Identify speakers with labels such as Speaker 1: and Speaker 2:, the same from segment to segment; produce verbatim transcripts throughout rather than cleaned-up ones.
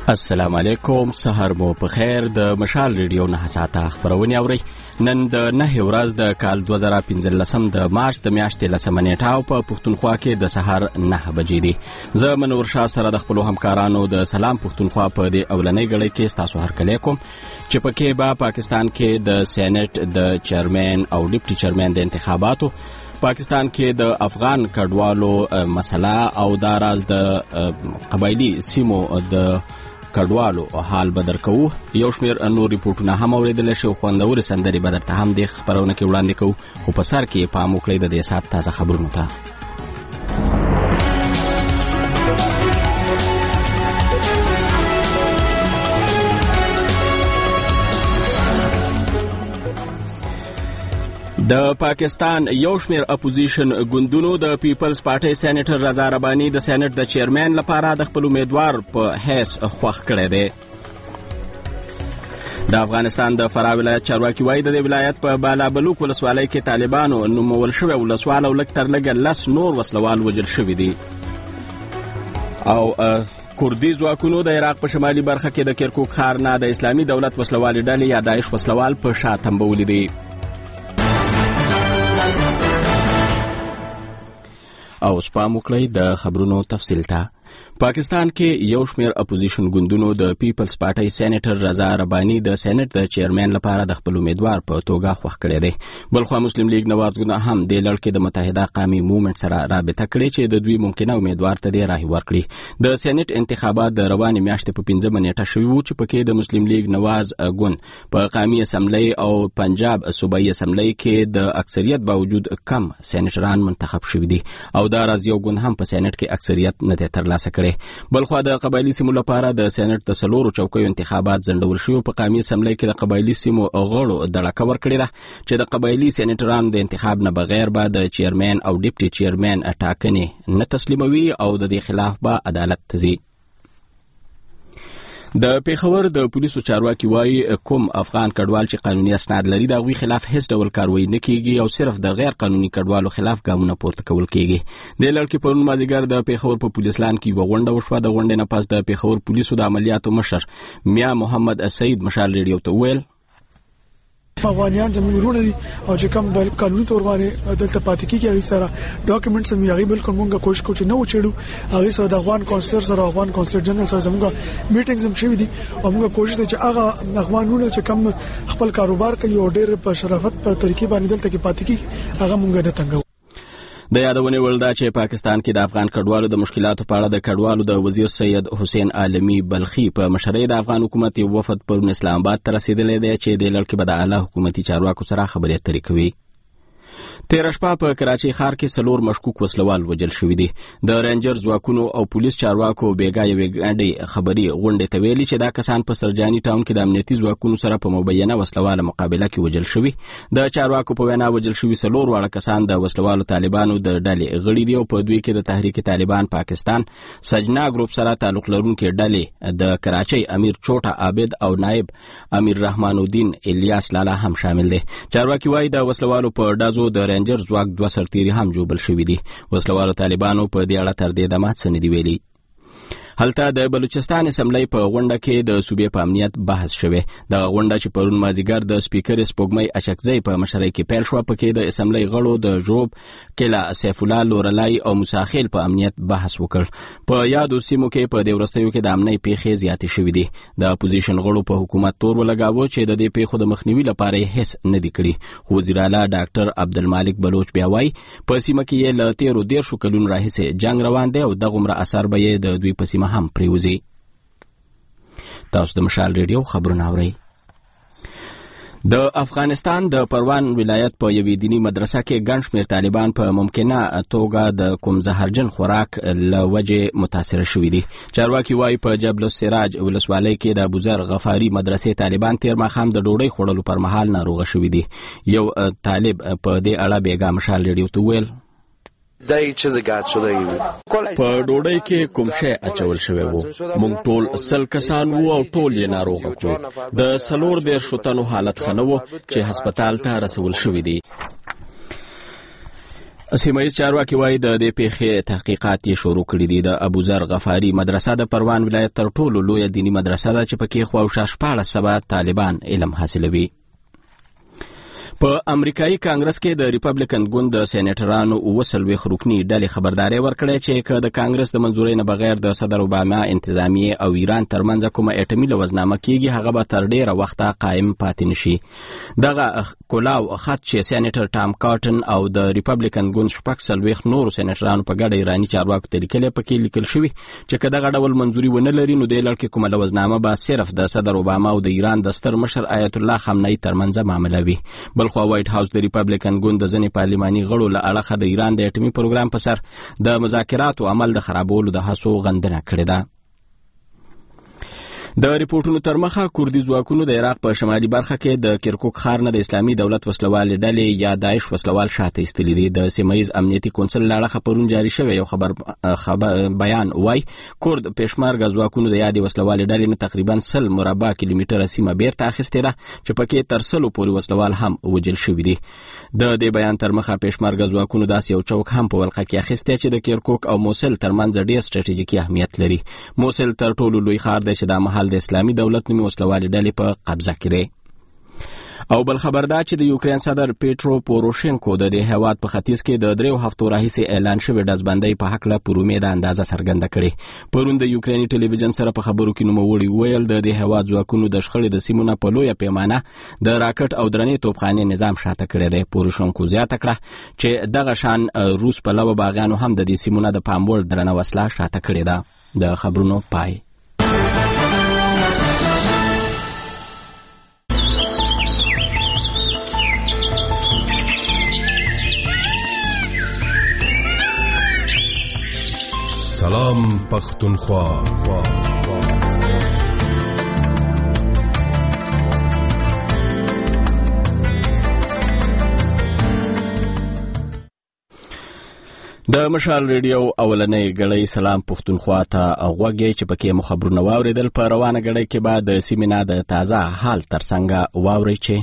Speaker 1: السلام علیکم، سحر مو په خیر. د مشال ریډیو نه ساته خبرونه اوري. نن د نه ورځ د کال دوه زره پنځلسم د مارچ د میاشتې لسمه نیټه او په پښتونخوا کې د سحر نه بجې دي. زه منور شاه سره د خپل همکارانو د سلام پښتونخوا په دې اولنۍ غړي کې تاسو هرکلی کوم چې پکې به پاکستان کې د سېنات د چیرمن او ډیپټي چیرمن د انتخاباتو، پاکستان کې د افغان کډوالو مسله او داراز د قبایلی سیمو د کډوالو حال بدر کوو. یو شمیر نور ریپورتونه هم اوریدل شي، خوندورې سندرې به درته هم د خبرونه کې وړاندې کوو، خو په سر کې پام وکړئ د دې ساعت تازه خبرونو ته. د پاکستان یو شمیر اپوزیشن ګوندونو د پیپلز پارټي سېنیټر رضا رباني د سېنات د چیرمن لپاره د خپل امیدوار په حیث خوښ کړی دی. د افغانستان د فراه ولایت چارواکي وایي د ولایت په بالابلوک ولسوالۍ کې طالبانو نومول شوی ولسوال او لږ تر لږه لس نور وسلوال وژل شوي دي. او کردي ځواکونو د عراق په شمالي برخه کې د کرکوک ښار نه د اسلامي دولت وسلوالې ډلې یا داعش وسلوال په شا تنبولي دي. او سپام وکړئ د خبرونو تفصیل ته. پاکستان کې یو شمیر اپوزیشن ګوندونو د پیپلز پارټي سېنیټر رضا رباني د سېنات د چیرمن لپاره د خپل امیدوار په توګه خوښ کړی دی. بلخوا مسلم لیگ نواز ګوند هم د لړ کې د متحده قومي موومېنټ سره رابطه کړې چې د دوی ممکنه امیدوار ته دی راهي ورکړي. د سېنات انتخابات د روانې میاشتې په پنځمه نیټه شوي وو چې پکې د مسلم لیگ نواز ګوند په قومي اسمبلی او پنجاب صوبایي اسمبلی کې د اکثریت باوجود کم سېنیټران منتخب شوي دي او دا راز یو ګوند هم په سېنات کې اکثریت نه دی ترلاسه کړی. بلخوا د قبایلی سیمو لپاره د سېنات د څلورو چوکیو انتخابات ځنډول شوي. په قومي اسمبلی کې د قبایلی سیمو غړو دړکه ورکړې ده چې د قبایلی سېنیټرانو د انتخاب نه بغیر به د چیرمن او ډیپټي چیرمن ټاکنې نه تسلیموي او د دې خلاف به عدالت ته ځي. د پیښور د پولیسو چارواکي وایي کوم افغان کډوال چې قانوني اسناد لري د هغوی خلاف هیڅ ډول کاروایی نه کیږي او صرف د غیر قانوني کډوالو خلاف ګامونه پورته کول کیږي. د لړ کې پرون مازدیګر د پیښور په پولیس لان کې یوه غونډه وشوه. د غونډې نه پس د پیښور پولیسو د عملیاتو مشر میا محمد سعید مشال ریډیو ته وویل
Speaker 2: افغانیان زموږ ورونه دي او چې کوم بل قانوني تور باندې دلته پاتې کیږي هغه سره ډاکومېنټس هم یې بالکل مونږه کوشش کوو چې نو چېړو. هغه سره د افغان کونسلر سره افغان کونسلر جنرال سره زموږه میټینګز هم شوي دي او موږ کوشش کوو چې هغه افغانونه چې کوم خپل کاروبار کوي او ډېر په شرافت په طریقې باندې دلته کې پاتې کیږي هغه مونږه نه تنګو.
Speaker 1: د یادونې وړ ده چې پاکستان کې د افغان کډوالو د مشکلاتو په اړه د کډوالو د وزیر سید حسین عالمي بلخي په مشرۍ د افغان حکومت یو وفد پرون اسلام آباد ته رسیدلی دی چې د لړ کې به د اعلی حکومتي چارواکو سره خبرې اترې کوي. تیره شپه په کراچۍ ښار کې څلور مشکوک وسلوال وژل شوي دي. د رینجر ځواکونو او پولیس چارواکو بیګا یوې غونډې خبري غونډې ته ویلي چې دا کسان په سرجاني ټاون کې د امنیتي ځواکونو سره په مبینه وسلواله مقابله کې وژل شوي. د چارواکو په وینا وژل شوي څلور واړه کسان د وسلوالو طالبانو د ډلې غړي دي او په دوی کې د تحریک طالبان پاکستان سجنا ګروپ سره تعلق لرونکي ډلې د کراچۍ امیر چوټا عابد او نائب امیر رحمان الدین الیاس لالا هم شامل دي. چارواکي وایي د وسلوالو په ډازو د رینجر ځواک دوه سرتیري هم جوبل شوي دي. وسلوالو طالبانو په دې اړه تر دې دمه څه نه دي ویلي. هلته د بلوچستان اسمبلی په غونډه کې د صوبې په امنیت بحث شوی. د غونډه چې پرون مازدیګر د سپیکر سپوږمۍ اچکزی په مشرۍ کې پیل شوه پکې د اسمبلی غړو د ژوب کلا سیف الله لورلای او موساخیل په امنیت بحث وکړ. په یادو سیمو کې په دې وروستیو کې د امنۍ پیښې زیاتې شوي دي. د اپوزیشن غړو په حکومت تور ولګاوه چې د دې پیښو د مخنیوي لپاره یې هیڅ نه دي کړي. خو وزیر اعلی ډاکټر عبدالمالک بلوچ بیا وایي په سیمه کې یې له تیرو دیرشو کلونو راهیسې جنګ روان دی او دغومره اثر به یې د دوی په سیمه هم پریوزي. تاسو د مشال ریډیو خبرونه اورئ. د افغانستان د پروان ولایت په یوې دینی مدرسه کې ګڼ شمېر طالبان په ممکنه توګه د کوم زهرجن خوراک له وجې متاثره شوي دي. چارواکي وایي په جبل السراج ولسوالۍ کې د ابوذر غفاري مدرسې طالبان تېر ماښام د ډوډۍ خوړلو پر مهال ناروغه شوي دي. یو طالب په دې اړه بیګا مشال ریډیو ته وویل
Speaker 3: دای چیز ګاد شوی وي
Speaker 1: په ډوډۍ کې کوم شی اچول شوی وو. مونږ ټول سل کسان وو او ټول یې ناروغه وو. د څلور دیرشو تنو حالت ښه نه و چې هسپتال ته رسول شوي دي. سیمه‌ییز چارواکي وایي د دې پیښې تحقیقات یې شروع کړي دي. د ابوذر غفاري مدرسه د پروان ولایت تر ټولو لویه دینی مدرسه ده چې پکې خواوشا شپاړس سوه طالبان علم حاصلوي. په امریکایي کانګرس کې د ریپبلیکن ګوند د سېنیټرانو اووه څلوېښت رکني ډلې خبرداری ورکړې چې که د کانګرس د منظورۍ نه بغیر د صدر اوباما انتظامیې او ایران ترمنځ کومه اټومي لوزنامه کیږي هغه به تر ډیره وخته قایم پاتې نشي. دغه کلاو خط چې سېنیټر ټام کارټن او د ریپبلیکن ګوند شپږ څلوېښت نورو سېنیټرانو په ګډه ایراني چارواکو ته لیکلي پکې لیکل شوي چې که دغه ډول منظوري ونه لري نو دې لړ کې کومه لوزنامه به صرف د صدر اوباما او د ایران د ستر مشر آیت الله خامنه‌ای ترمنځ معامله وي. بلخوا وایټ هاوس د ریپبلیکن ګوند د ځینې پارلماني غړو له اړخه د ایران د اټومي پروګرام په سر د مذاکراتو عمل د خرابولو د هڅو غندنه کړې ده. د ریپورټونو تر مخه کوردي ځواکونو د عراق په شمالي برخه کې د کرکوک ښار نه د اسلامي دولت وسلوالې ډلې یا داعش وسلوال شاته ایستلي دي. د سیمه‌ییز امنیتي کونسل له اړخه پرون جاري شوی یو خبر خبر بیان وایي کورد پېشمرګه ځواکونو د یادې وسلوالې ډلې نه تقریبا سل مربع کیلومتره سیمه بیرته اخیستې ده چې پکې تر سلو پورې وسلوال هم وژل شوي دي. د دې بیان تر مخه پېشمرګه ځواکونو داسې یو چوک هم په ولقه کې اخیستی چې د کرکوک او موسل ترمنځ ډېر سټراټیژیکي اهمیت لري. موسل تر ټولو لوی ښار دی چې دا مهال د اسلامي دولت نومي وسلوالې ډلې په قبضه کې دی. او بل خبر دا چې د یوکرین صدر پیټرو پوروشینکو د دې هیواد په ختیځ کې د دریو هفتو راهیسې اعلان شوی ډزبندۍ په هکله پر امید اندازه څرګنده کړې. پرون د یوکریني ټلویزیون سره په خبرو کې نوموړي وویل د دې هیواد ځواکونو د شخړې د سیمو نه په لویه پیمانه د راکټ او درنې توپخانې نظام شاته کړی دی. پوروشینکو زیاته کړه چې دغه شان روس پلوه باغیانو هم د دې سیمو نه د پام وړ درنه وسله شاته کړې ده. د خبرونو پای.
Speaker 4: سلام پختونخوا.
Speaker 1: د مشال ریډیو اولنۍ ګړۍ سلام پختونخوا ته غوږی چې پکې مو خبرونه واوریدل. په روانه ګړۍ کې بعد د سیمې نه د تازه حال ترڅنګ واورئ چې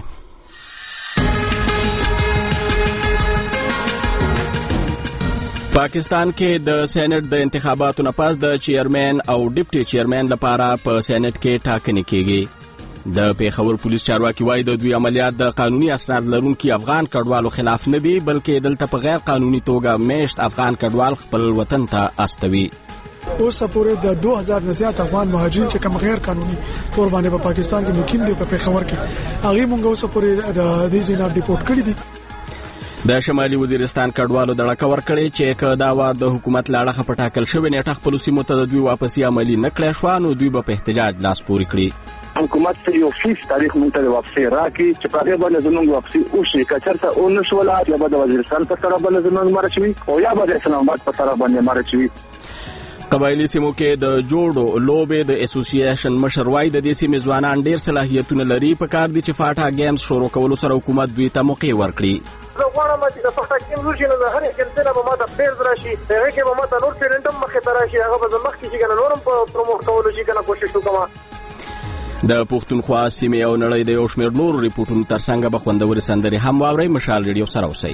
Speaker 1: پاکستان کې د سېنات د انتخاباتو نه پس د چیرمن او ډیپټي چیرمن لپاره په سېنات کې ټاکنې کیږي. د پیښور پولیس چارواکي وایي د دوی عملیات د قانوني اسناد لرونکي افغان کډوالو خلاف نه دي بلکې دلته په غیر قانوني توګه میشت افغان کډوال خپل وطن ته استوي.
Speaker 2: اوس پورې د دوه هزار نه زیات افغان مهاجرین چې کوم غیر قانوني تور باندې په پاکستان کې مقیم دي په پیښور کې هغه مونږ اوس پورې د دې ځای ریپورت کړی دي.
Speaker 1: د شمالي وزیرستان کډوالو دړکه ورکړې چې که دا وار د حکومت له اړخه په ټاکل شوې نیټه خپلو سیمو ته د دوی واپسي عملي نه کړی شوه نو دوی به په احتجاج لاس پورې کړي.
Speaker 5: حکومت ته یو فیس تاریخ مونږ ته واپسي راکړي چې په هغه باندې زموږ واپسي وشي که چېرته اون شوله یا به د وزیرستان په طرف باندې زموږ مړه شوي او یا به د اسلام آباد په طرف باندې مړه شوي.
Speaker 1: قبایلی سیمو کې د جوړو لوبې د اسوسییشن مشر وایي د دې سیمې ځوانان ډېر صلاحیتونه لري په کار دي چې فاټا گیمز شروع کولو سره حکومت دوی ته موقع ورکړي.
Speaker 6: زه غواړم چې د فاټا گیمز وشي نو د هرې جلسې نه به ما ته پریز راشي هغې کې به ما ته نور ټیلنټ هم مخې ته راشي هغه به زه مخکې شي که نه نور هم په پروموټ کولو شي که نه کوشش وکړم.
Speaker 1: د پښتونخوا سیمې او نړۍ د یو شمېر نورو ریپورټونو ترڅنګ به خوندورې سندرې هم واورئ. مشال ریډیو سره اوسئ.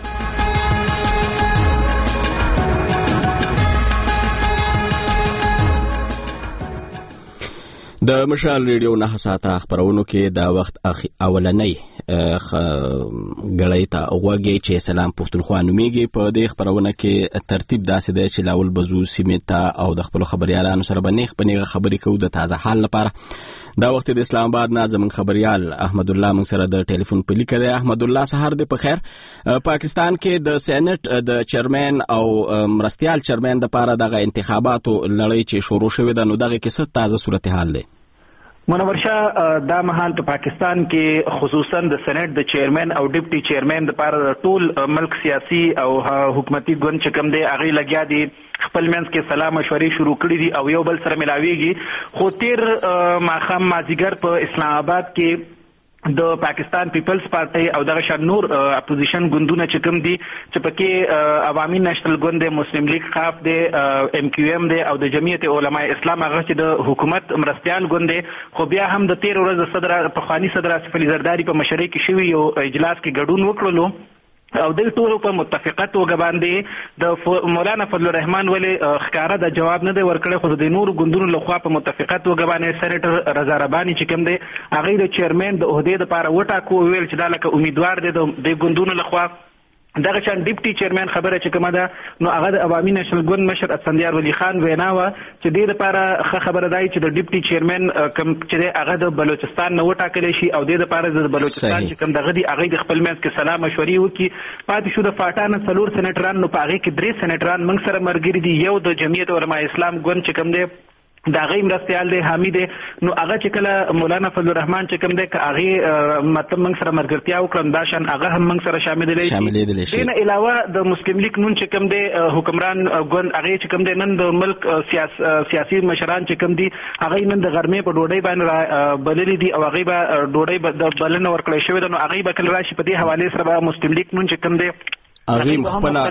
Speaker 1: د مشال ریډیو نه ساعته خبرونو کې دا وخت اولنۍ ګړۍ ته غوږی چې سلام پښتونخوا نومیږي. په دې خبرونه کې ترتیب داسې دی چې لاول بزو سیمې ته او د خپلو خبریالانو سره به نیغ په نیغه خبرې کوو د تازه حال لپاره. دا وخت د اسلام آباد نه زموږ خبریال احمد الله موږ سره د ټلیفون په لیکه دی. احمد الله سهار دې په خیر. پاکستان کې د سېنات د چیرمن او مرستیال چیرمن لپاره دغه انتخاباتو لړۍ چې شروع شوې ده نو دغه کې څه تازه صورتحال دی؟
Speaker 7: منور شاه دا مهال په پاکستان کې خصوصا د سېنات د چیرمن او ډیپټي چیرمن لپاره د ټول ملک سیاسي او حکومتي ګوند چې کوم دی هغه لګیا دي خپل منځ کې سلام مشورې شروع کړي دي او یو بل سره ملاویږي. خو تیر ماښام مازیګر په اسلام آباد کې د پاکستان پیپلز پارټي او دغه شان نور اپوزیشن ګوندونه چې کوم دي چې پکې عوامي نېشنل ګوند دی، مسلم لیگ خاف دی، ایم کیو ایم دی او د جمعیت علماء اسلام هغه چې د حکومت مرستیال ګوند دی. خو بیا هم د تیر ورځ صدر پخوانی صدر آصف علي زرداری په مشرۍ کې شوي یو اجلاس کې ګډون وکړلو او د ټولو په متفقه توګه باندې د مولانا فضل الرحمن ولې ښکاره د جواب نه دی ورکړی، خو د نورو ګوندونو لخوا په متفقه توګه باندې سېنیټر رضا رباني چې کوم دی هغې د چیرمین د عهدې دپاره وټاکو، وویل چې دا لکه امیدوار دی د دې ګوندونو لخوا. دغه شان ډیپټي چیرمن خبره چې کومه ده نو هغه د عوامي نشل ګوند مشر اسفندیار ولی خان وینا وه چې دې دپاره ښه خبره دی چې د ډیپټي چیرمن کوم چې دی هغه د بلوچستان نه وټاکلی شي او دې دپاره د بلوچستان چې کوم دغه دي هغوی د خپل منځ کې سلا مشورې وکړي. پاتې شو د فاټا نه څلور سېنیټران، نو په هغې کې درې سېنیټران موږ سره ملګري دي، یو د جمعیت علماء اسلام ګوند چې کوم دی د هغې مرستیال دی حامي دی. نو هغه چې کله مولانا فضل الرحمن چې کوم دی که هغې مطلب موږ سره ملګرتیا وکړه دا شان هغه هم موږ سره شاملېدلی شي. دې نه علاوه د مسلم لیگ نون چې کوم دی حکمران ګوند هغې چې کوم دی نن د ملک سیاسي مشران چې کوم دي هغوی نن د غرمې په ډوډۍ باندې بللي دي او هغوی به ډوډۍ د بلنه ورکړی شوې ده، نو هغوی به کله راشي په دې حوالې سره به مسلم لیگ نون چې کوم دی
Speaker 1: هغوی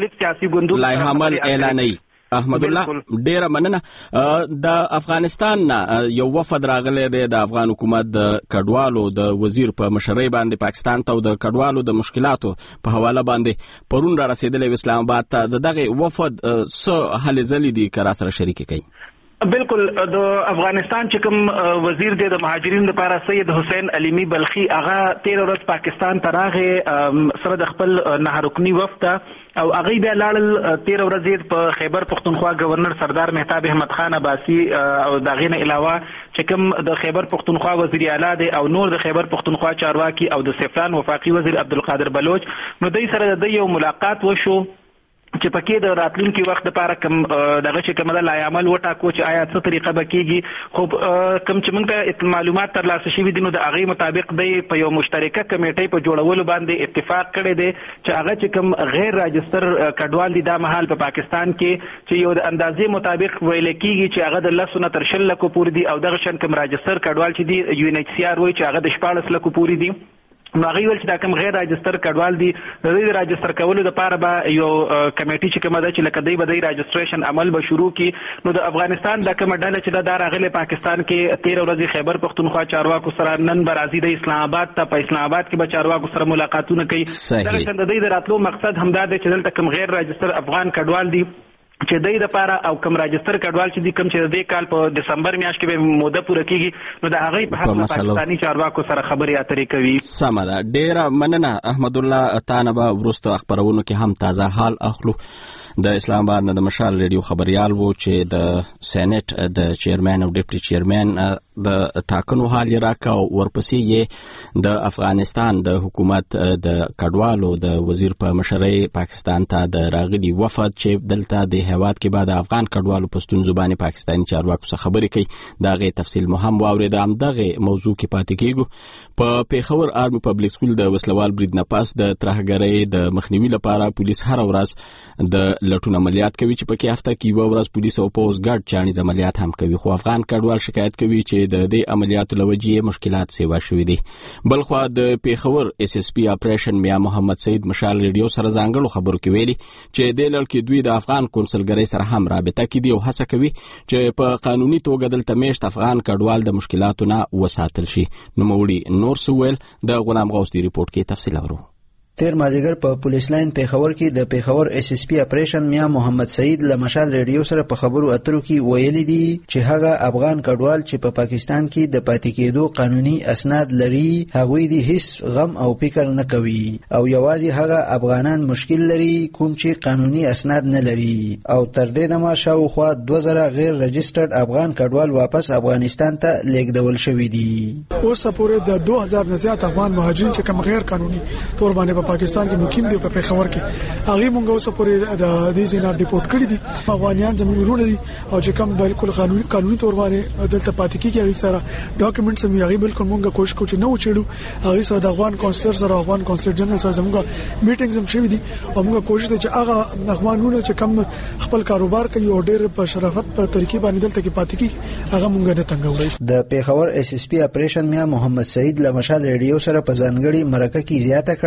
Speaker 1: خپله لایحه عمل اعلانوي. احمد الله ډیره مننه. د افغانستان نه یو وفد راغلی دی د افغان حکومت د کډوالو د وزیر په مشرۍ باندې پاکستان ته او د کډوالو د مشکلاتو په حواله باندې پرون را رسېدلی اسلام آباد ته. د دغې وفد څه هلې ځلې دي که را سره شریکې کوي؟
Speaker 7: بالکل د افغانستان چې کوم وزیر دی د مهاجرینو لپاره سید حسین علیمی بلخي هغه تېره ورځ پاکستان ته راغې سره د خپل نه رکني وفد ته او هغوی بیا لاړل تېره ورځ په خیبر پښتونخوا ګورنر سردار مهتاب احمد خان عباسي او د هغې نه علاوه چې کوم د خیبر پښتونخوا وزیر اعلی دی او نور د خیبر پښتونخوا چارواکي او د سیفران وفاقي وزیر عبدالقادر بلوچ، نو دوی سره د دوی یو ملاقات وشو چې پکې د راتلونکي وخت لپاره کوم دغه چې کومه ده لایحه وټاکو چې آیا څه طریقه به کېږي. خو کوم چې موږ ته معلومات ترلاسه شوي دي نو د هغې مطابق دی په یو مشترکه کمیټۍ په جوړولو باندې اتفاق کړی دی چې هغه چې کوم غیر راجستر کډوال دي دا مهال په پاکستان کې چې یو د اندازې مطابق ویل کېږي چې هغه د لسو نه تر شل لکو پورې دي او دغه شان کوم راجستر کډوال چې دي یو ان ایچ سی آر وایي چې هغه د شپاړس لکو پورې دي. نو هغوی ویل چې دا کوم غیر راجستر کډوال دي د دوی د راجستر کولو دپاره به یو کمیټي چې کومه ده چې لکه دوی به دوی راجستریشن عمل به شروع کړي. نو د افغانستان دا کومه ډله چې ده دا راغلې پاکستان کې تېره ورځې خیبر پښتونخوا چارواکو سره، نن به راځي د اسلام آباد ته، په اسلام آباد کې به چارواکو سره ملاقاتونه کوي. دغه د دوی د راتلو مقصد همدا دی چې دلته کوم غیر راجستر افغان کډوال دي چې دوی دپاره او کوم راجستر کډوال چې دي کوم چې د دې کال په دسمبر میاشت کې به موده پوره کیږي نو د هغوی په حق پاکستاني چارواکو سره خبرې اترې کوي.
Speaker 1: سمه ده، ډېره مننه احمد الله. تا نه به وروسته خپرونو کې هم تازه حال اخلو. د اسلام آباد نه د مشال ریډیو خبریال وو چې د سېنیټ د چیرمن او ډیپټي چیرمن د ټاکنو حال یې راکړ او ورپسې یې د افغانستان د حکومت د کډوالو د وزیر په مشرۍ پاکستان ته د راغلي وفد چې دلته د هیواد کې به د افغان کډوالو په ستونزو باندې پاکستاني چارواکو څخه خبرې کوي. د هغې تفصیل مو هم واورېد. همدغې موضوع کې پاتې کېږو. په پیښور آرمي پبلیک سکول د وسلوال برید نه پس د ترهګرۍ د مخنیوي لپاره پولیس هره ورځ د لټون عملیات کوي چې پکې هفته کې یوه ورځ پولیس او پوځ ګډ چاڼیز عملیات هم کوي. خو افغان کډوال شکایت کوي چې د دې عملیاتو له وجې مشکلات سیوا شوي دي. بلخوا د پیښور اس اس پي اپریشن میا محمد سعید مشال ریډیو سره ځانګړو خبرو کې ویلي چې دې لړ کې دوی د افغان کونسلګرۍ سره هم رابطه کې دي او هڅه کوي چې په قانوني توګه دلته میشت افغان کډوال د مشکلاتو نه وساتل شي. نوموړي نور څه ویل د غلام غوث دی ریپورټ کې تفصیل اورو.
Speaker 8: تیر مازیګر په پولیس لاین پیښور کې د پیښور اس اس پي اپریشن میا محمد سعید له مشال ریډیو سره په خبرو اترو کې ویلي دي چې هغه افغان کډوال چې په پاکستان کې د پاتې کېدو قانوني اسناد لري هغوی دي هیڅ غم او فکر نه کوي او یوازې هغه افغانان مشکل لري کوم چې قانوني اسناد نه لري او تر دې دمه شاوخوا دوه زره غیر رجسټرډ افغان کډوال واپس افغانستان ته لیږدول شوي دي.
Speaker 2: اوس پورې د دوه هزار نه زیات افغان مهاجرین چې کوم غیر قانوني تور باندې پاکستان کې مقیم دي په پیښور کې هغه مونږ اوس پورې د دې ځای نه ریپورت کړی دي. افغانان زموږ ورونه دي او چې کوم بالکل قانوني قانوني تور باندې دلته پاتې کیږي هغه سره ډاکومېنټس هم هغه بالکل مونږ کوشش کوو چې نو چېړو هغه سره د افغان کونسلر سره افغان کونسلر جنرال سره زموږ میټینګز هم شوي دي او موږ کوشش کوو چې هغه افغانونه چې کوم خپل کاروبار کوي او ډېر په شرافت په طریقې باندې دلته کې پاتې کیږي هغه مونږ نه تنګوي.
Speaker 8: د پیښور اس اس پي اپریشن میا محمد سعید له مشال ریډیو سره په ځانګړي مرکه کې زیاته کړه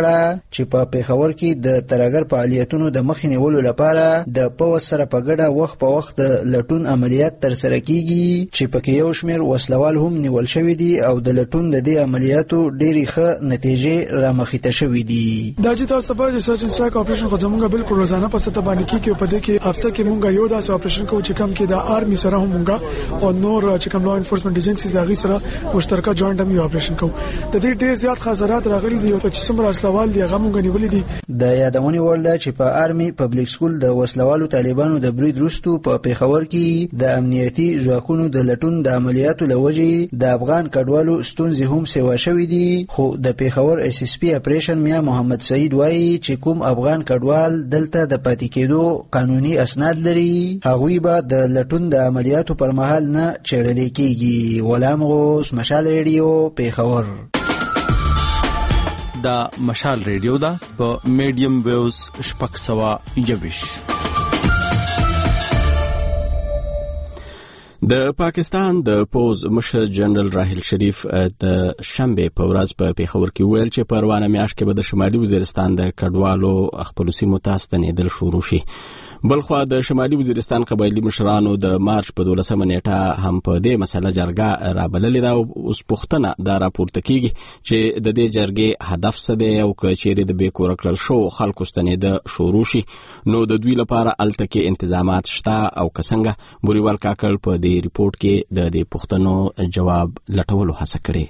Speaker 8: چې په پیښور کې د ترهګر فعالیتونو د مخې نیولو لپاره د پوځ سره په ګډه وخت په وخت د لټون عملیات ترسره کیږي چې پکې یو شمېر وسلوال هم نیول شوي دي او د لټون د دې عملیاتو ډېرې ښه نتیجې رامخې ته شوي دي.
Speaker 2: دا چې تاسو ته د سرچ اینډ سټرایک اپریشن خو زموږ بالکل روزانه په سطح باندې کیږي او په دې کې هفته کې مونږ یو داسې اپریشن کوو چې کوم کې د آرمي سره هم مونږ او نور چې کوم لا انفورسمنت ایجنسیز دغه سره مشترکه جوائنټ هم یو اپریشن کوو. د دې ډېر زیات خسارات راغلي دي او چې څومره وسلوال دي هغه مونږ نیولې دي.
Speaker 8: د یادونې وړ ده چې په آرمي پبلک سکول د وسلوالو طالبانو د برید وروسته په پیښور کې د امنیتي ځواکونو د لټون د عملیاتو لوجې د افغان کډوالو ستونزې هم سیوا شوې دي، خو د پیښور اس اس پی اپریشن میا محمد سعید وایي چې کوم افغان کډوال دلته د پاتې کېدو قانوني اسناد لري هغوی به د لټون د عملیاتو پر مهال نه چیړل کېږي. غلام غوث، مشال ریډیو، پیښور.
Speaker 9: دا مشال ریډیو دا په میډیم ویوز شپږ سوه یویش.
Speaker 1: د پاکستان د پوز مشر جنرال راحیل شریف د شنبه په ورځ په پیښور کې ویل چې په روانه میاشت کې به د شمالي وزیرستان د کډوالو خپلو سیمو ته ستنېدل شروع شي. بلخوا د شمالي وزیرستان قبایلي مشرانو د مارچ په دولسمه نیټه هم په دې مسله جرګه رابللې ده او اوس پوښتنه دا راپورته کیږي چې د دې جرګې هدف څه دی او که چیرې د بې کوره کړل شوو خلکو ستنېده شروع شي نو د دوی لپاره هلته کې انتظامات شته او که څنګه. بوریوال کاکړ په دې ریپورت کې د دې پوښتنو جواب لټولو هڅه کړې.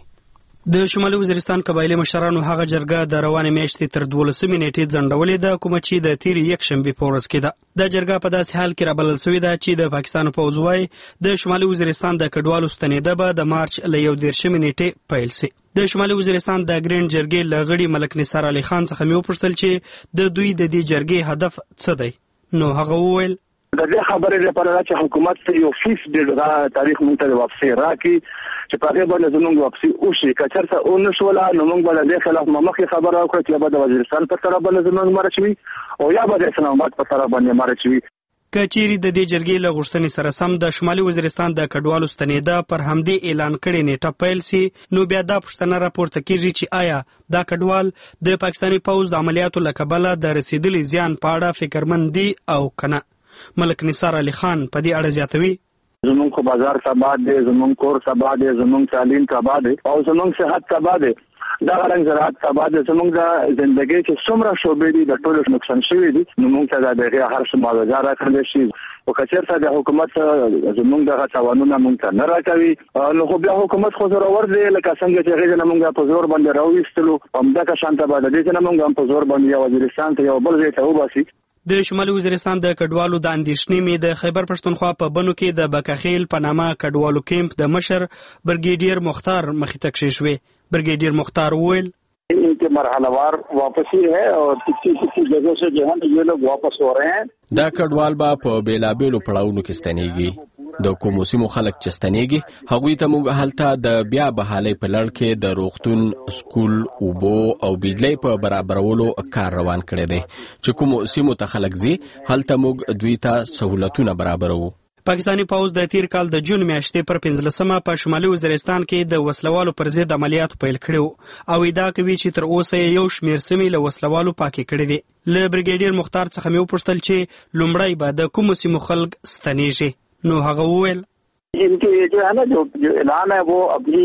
Speaker 10: د شمالي وزیرستان قبایلي مشرانو هغه جرګه د روانې میاشتې تر دولسمې نیټې ځنډولې ده کومه چې د تېرې یکشنبې په ورځ کې ده. دا جرګه په داسې حال کې رابلل شوې ده چې د پاکستان پوځ وایي د شمالي وزیرستان د کډوالو ستنېده به د مارچ له یو دېرشمې نیټې پیل شي. د شمالي وزیرستان د ګرینډ جرګې له غړي ملک نثار علي خان څخه مې وپوښتل چې د دوی د دې جرګې هدف څه دی، نو هغه وویل
Speaker 5: د دې خبرې لپاره چې حکومت یو فیصد د تاریخ مونږ ته واپسې راکړي چې په هغه باندې زموږ واپسي وشي. که چېرته اون شوله نو موږ به د دې خلاف مخکې خبره وکړو چې یا به د وزیرستان په طرف باندې زموږ مارچ وي او یا به د اسلام آباد په طرف باندې مارچ وي.
Speaker 10: که چیرې د دې جرګې له غوښتنې سره سم د شمالي وزیرستان د کډوالو ستنېده پر همدې اعلان کړې نیټه پیل سي نو بیا دا پوښتنه راپورته کیږي چې آیا دا کډوال د پاکستاني پوځ د عملیاتو له کبله د رسېدلي زیان په اړه فکرمند دي او کنه. ملک نثار علي خان په دې اړه زیاتوي
Speaker 5: زمونږ کو بازار تباه دی، زمونږ کور تباه دی، زمونږ تعلیم تباه دی او زمونږ صحت تباه دی. دا رنګ زراعت تباه دی. زمونږ د ژوندۍ چې څومره شعبې دي د ټولو نقصان شوي دي نو موږ ته د هغې هر څه معاوضه راکړلی شي. خو که چېرته د حکومت زمونږ دغه تاوانونه موږ ته نه راکوي نو خو بیا حکومت خو زورور دی لکه څنګه چې هغې نه موږ په زور باندې راوویستلو همدغه شان ته به د دې نه موږ هم په زور باندې یا وزیرستان ته یو بل ځای ته وباسي.
Speaker 10: د شمالي وزیرستان د کډوالو د اندېښنې مې د خیبر پښتونخوا په بنو کې د بکاخیل په نامه کډوالو کیمپ د مشر برګیډیر مختار مخې ته کښې شوې. برګیډیر مختار وویل
Speaker 5: ان کے مرحلہ وار واپسی ہے اور کسی کسی جگہ سے جو ہے یہ لوگ واپس ہو رہے ہیں.
Speaker 1: دا کډوال با په بیلابیلو پړاوونو کې ستنېږي. د کومو سیمو خلک چې ستنېږي هغوی ته موږ هلته د بیا بحالۍ په لړ کې د روغتون، سکول، اوبو او بجلۍ په برابرولو کار روان کړی دی. چې کومو سیمو ته خلک ځي هلته موږ دوی ته سهولتونه برابروو.
Speaker 10: پاکستاني پوځ د تیر کال د جون میاشتې پر پنځلسمه په شمالي وزیرستان کې د وسلوالو پر ضد عملیات پیل کړي او ادعا کوي چې تر اوسه یو شمېر سیمې له وسلوالو پاکې کړي دي. له برګیډیر مختار څخه مې وپوښتل چې لومړی به د کومو سیمو خلک ستنېږي نو هغه وویل
Speaker 5: ان کے جو ہے نا جو جو اعلان ہے وہ ابھی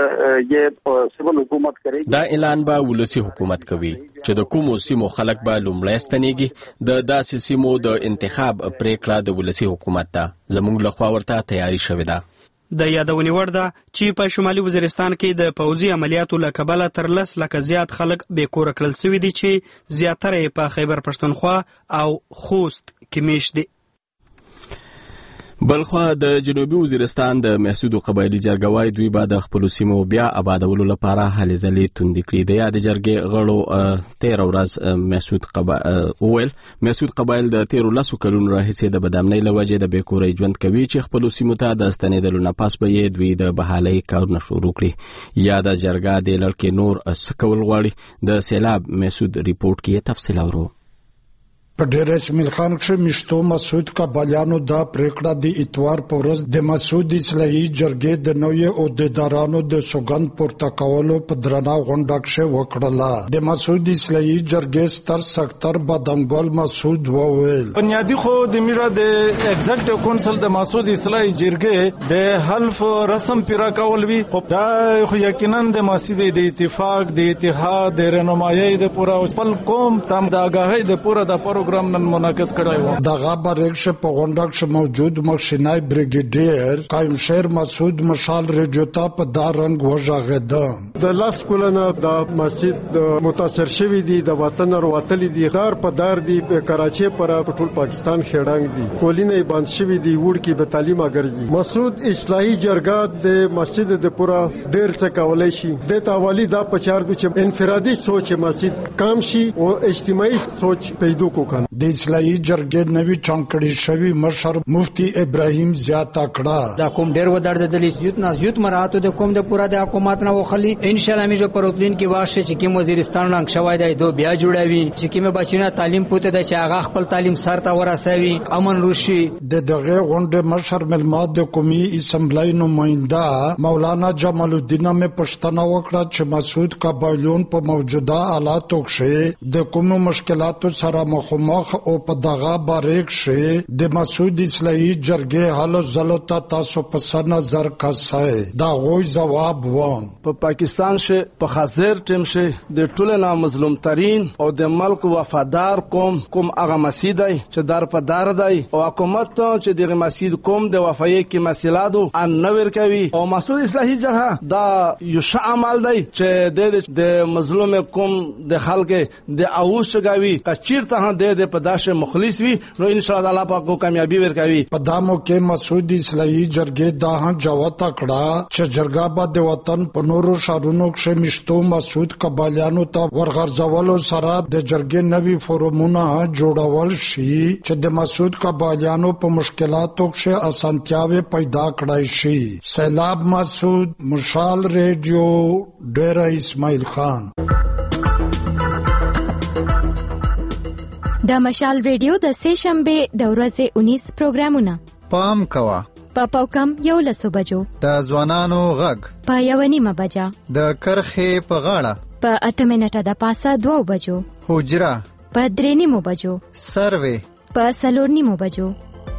Speaker 5: یہ سول حکومت کرے گی.
Speaker 1: دا اعلان به ولسی حکومت کوي چې د کومو سیمو خلک به لومړی ستنېږي. د داسې سیمو د انتخاب پریکړه د ولسی حکومت ده. زموږ لخوا ورته تیاری شوې ده.
Speaker 10: د یادونې وړ ده چې په شمالي وزیرستان کې د پوځي عملیاتو له کبله تر لس لکه زیات خلک بې کوره کړل شوي دي چې زیاتره یې په خیبر پښتونخوا او خوست کې میشت دي.
Speaker 1: بلخوا د جنوبي وزیرستان د محسودو قبایلي جرګه وایي دوی به د خپلو سیمو بیا آبادولو لپاره هلې ځلې توندې کړي. د یادې جرګې غړو تېره ورځ محسود وویل محسود قبایل د تېرو لسو کلونو راهیسې د بدامنۍ له وجې د بې کورۍ ژوند کوي چې خپلو سیمو ته د ستنېدلو نه پس به یې دوی د بحالۍ کارونه شروع کړي. یاده جرګه دې لړ کې نور څه کول غواړي. د سیلاب محسود ریپورټ کې یې تفصیل اورو.
Speaker 11: په ډیر اسماعیل خان کې مشتو مسعود کابالیانو دا پریکړه د اتوار په ورځ د مسعود اصلاحي جرګې د نوې عہدیدارانو د سوګند پورته کولو په درنه غونډه کې وکړه. د مسعود اصلاحي جرګې ستر سکتر بادامګل مسعود وویل
Speaker 12: بنیادی خو د میرا د ایگزیکټیو کونسل د مسعود اصلاحي جرګې د حلف رسم پیرا کول وی خو دا خو یقینا د مسجد د اتفاق د اتحاد د رهنمایي د پورا خپل قوم تم د آگاهی د پورا د پروګرام نن منعقد کړای و.
Speaker 11: دغه برېښه په غونډه کې موجود مخشنای بریګیډیر قائم شیر مسعود مشال ریډیو ته په دا رنگ وژغېد.
Speaker 13: د لاس کولنه د مسجد متاثر شوی دی د وطن وروتلی دی دار په دار دی په کراچي پر ټول پاکستان خېړنګ دی کولینه باندې شوی دی وړ کې به تعلیم اگرځي. مسعود اصلاحي جرګه د مسجد د پورا ډیر څه کولای شي د تاوالی دا په چار د انفرادي سوچ مسجد کم شي او اجتماعي سوچ پیدا کو کړي.
Speaker 11: د اصلاحي جرګې نوی چانکړی شوی مشر مفتی ابراهیم زیاته کړه
Speaker 14: دا کوم ډیر ودر د دلی یوت نه یوت مراتو د کوم د پورا د حکومت نه وخلی ان شاء الله میجو پروتلین کې واشه چې کوم وزیرستان رنګ شوای دی دو بیا جوړوي چې کوم بچینا تعلیم پوته د چاغه خپل تعلیم سر ته ورسوي امن روشي.
Speaker 11: د دغه غونډه مشر ملمات د قومي اسمبلی نماینده مولانا جمال الدین مې پښتنه وکړه چې مسعود کابالیون په موجوده حالاتو کې د کوم مشکلاتو سره مخامخ او په دغه باریک شي د مسعود اصلاحي جرګې حل زلو ته تاسو په نظر کاسای دا غوي جواب ووم.
Speaker 12: په پاکستان شه په حاضر ټیم شه د ټولو نه مظلوم ترين او د ملک وفادار قوم کوم هغه مسیدای چې در په دار دی او حکومت چې دغه مسید کوم د وفای کې مسیلادو ان نور کوي او مسعود اصلاحي جرګه دا یو ش عمل دی چې د مظلوم قوم د خلک د اوس غوي کچیر ته د د پداشه مخلص وي نو ان شاء الله پاک کو کامیابی ورکوي.
Speaker 11: په دامو کې مسعود اصلاحي جرګې دا هم جواب تکړه چې جرګه به د وطن په نورو شهرونو کې مشتو مسعود کابالیانو ته ورغورځولو سره د جرګې نوي فورمونه جوړول شي چې د مسعود کابالیانو په مشکلاتو کې اسانتیاوي پیدا کړای شي. سیلاب مسعود مشال ریډیو ډیره اسماعیل خان.
Speaker 15: د مشال ریډیو د سه شنبه د ورځې انیس پروګرامونه
Speaker 16: پام کوا
Speaker 15: په پاوکم یو لسو بجو
Speaker 16: د ځوانانو غږ
Speaker 15: په یو نیمه بجا
Speaker 16: د کرخې په غاړه
Speaker 15: په اته منټه د پاسه دوه بجو
Speaker 16: حجره
Speaker 15: په درې نیمو بجو
Speaker 16: سروي
Speaker 15: په څلور نیمو بجو.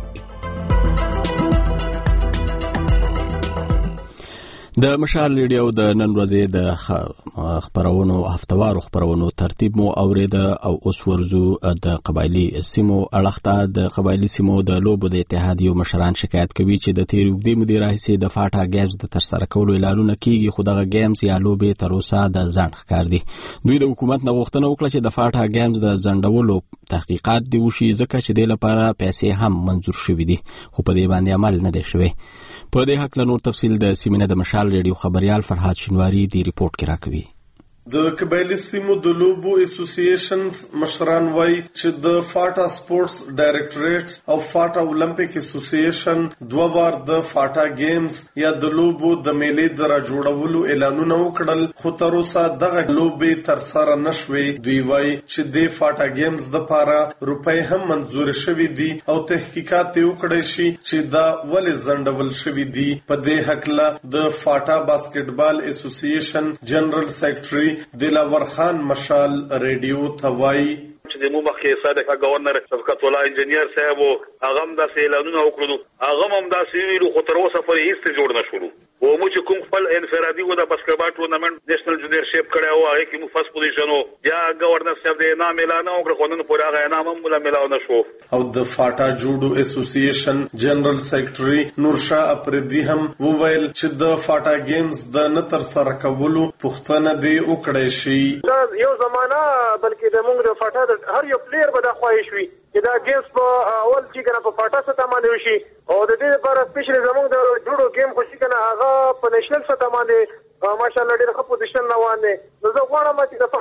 Speaker 1: د مشال ریډیو د نن ورځې د خبرونو هفتوارو خبرونو ترتیب مو اوریده او اوس ورزو د قبایلی سیمو اړخته. د قبایلی سیمو د لوبو د اتحادیو مشران شکایت کوي چې د تیر وګړي مدیر راهسي د فاټا گیمز د ترسره کولو اعلانونه کیږي خو دغه گیمز یا لوبې تر اوسه د ځنډ ښکار دي. دوی د حکومت نه غوښتنه وکړه چې د فاټا گیمز د ځنډولو تحقیقات دی وشي ځکه چې د لپاره پیسې هم منظور شوې دي خو په دې باندې عمل نه دی شوی. په دې حق له نور تفصیل د سیمینه د مشال ریډیو خبريال فرحات شینواری دی ریپورت کې راکوي.
Speaker 17: د قبایلی سیمو د لوبو اسوسییشنز مشران وای چې د فاټا سپورتس ډایریکټریټ او فاټا اولمپیک اسوسییشن دوه وار د فاټا گیمز یا د لوبو د میلې د راجوړولو اعلانونه وکړل خو تر اوسه دغه لوبې تر سره نشوي. دوی وای چې د فاټا گیمز د لپاره روپۍ هم منظور شوې دي او تحقیقات وکړي شي چې دا ولې ځنډول شوې دي. په دې حق له د فاټا باسکټبال اسوسییشن جنرال سیکریټري دلاور خان مشال ریډیو توای
Speaker 18: چې د مو مخکې صادق گورنر صفقت الله انجنیر صاحب هغه هم د اعلانونه وکړو هغه هم د سیویلو خو تر اوسه پورې هیڅ جوړ نشو. و مو چې کوم خپل انفرادي و د باسکټبال ټورنمنت نېشنل جونیئر شیپ کړه او هغه کې مو فرست پوزیشن او یا گورنر صاحب د نام اعلان وکړ خو نن پورې هغه نام هم ولا ملاو نشو.
Speaker 17: او د فاټا جوډو اسوسییشن جنرال سیکریټري نورشاه اپریدي هم وویل چې د فاټا گیمز د نتر سره کولو پښتنه دی وکړې شي.
Speaker 6: یو زمانہ بلکې د موږ د فاټا د هر یو پلیئر به د خواهش وي چې دا گیمز په اول چې کنه په فاټا سره باندې وشي او د دې لپاره سپیشلی زموږ د جوډو گیم خو چې کنه هغه په نېشنل سطح باندې ماشاءالله ډېر ښه پوزیشن روان دی. نو زه غواړم چې د فاټا گیمز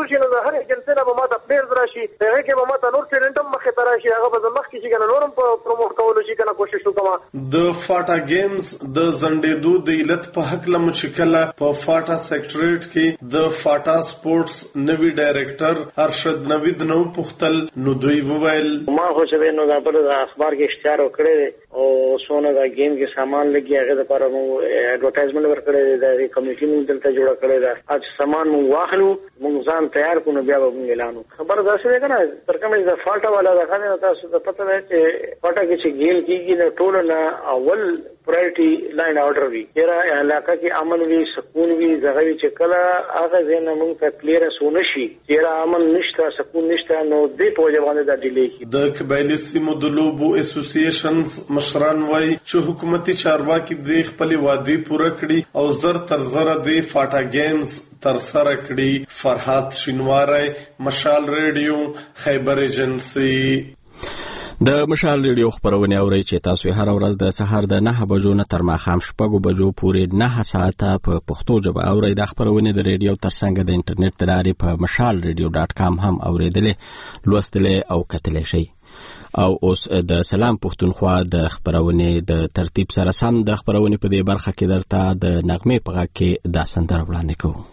Speaker 6: وشي نو د هر جنسي نه به ماته پلیرز راشي هغه کې به ماته نور ټیلنټ هم مخې ته راشي هغه به زه مخکې شي کنه نور هم پروموټ کولو شي کنه کوشش وکړم. د
Speaker 17: فاټا گیمز د زنډېدو د علت په حق لم چې کله په فاټا سیکریټریټ کې د فاټا سپورتس نوی ډایریکټر ارشد نوید نو پختل نو دوی وویل
Speaker 19: ما خو چې نو دا پر اخبار کې اشتهار وکړی او سونه دا گیم کې سامان لګي هغه لپاره مو ایڈورټایزمنټ ورکړی دا کمیټي مو دلته جوړ کړی دا اج سامان مو واخلو مونږ ځان تیار کو نو بیا به مونږ اعلان خبر داسې ده کنه تر کومه د فاټا والا دا کنه تاسو ته پته ده چې فاټا کې چې گیم کیږي نو ټول نه اول پرایورټي لاین آرډر وی یرا علاقہ کې امن وی سکون وی زغوی چې کله هغه زین مونږ ته کلیر سونه شي یرا امن نشته سکون نشته نو دې په وجه باندې دا ډیلی کی. د قبایلی سیمو د لوبو اسوسییشنز مشران وای چې حکومتي چارواکي د خپل وعده پوره کړي او زر تر زر د فاټا گیمز تر سره کړي. فرحات شینواری، مشال ریډیو، خیبر ایجنسی.
Speaker 1: د مشال ریډیو خبرونه اوري چې تاسو هر ورځ د سهار د نه بجو نه تر ماښام شپږ بجو پورې نه ساعته په پښتو ژبه اوري. د خبرونه د ریډیو ترڅنګ د انټرنیټ د لارې په مشال ریډیو ډاټ کام هم اوریدلې لوستلې او کتلې شي. او اوس د سلام پښتونخوا د خبرونه د ترتیب سره سم د خبرونه په دې برخه کې درته د نغمې په غږ کې د سندره وړاندې کوو.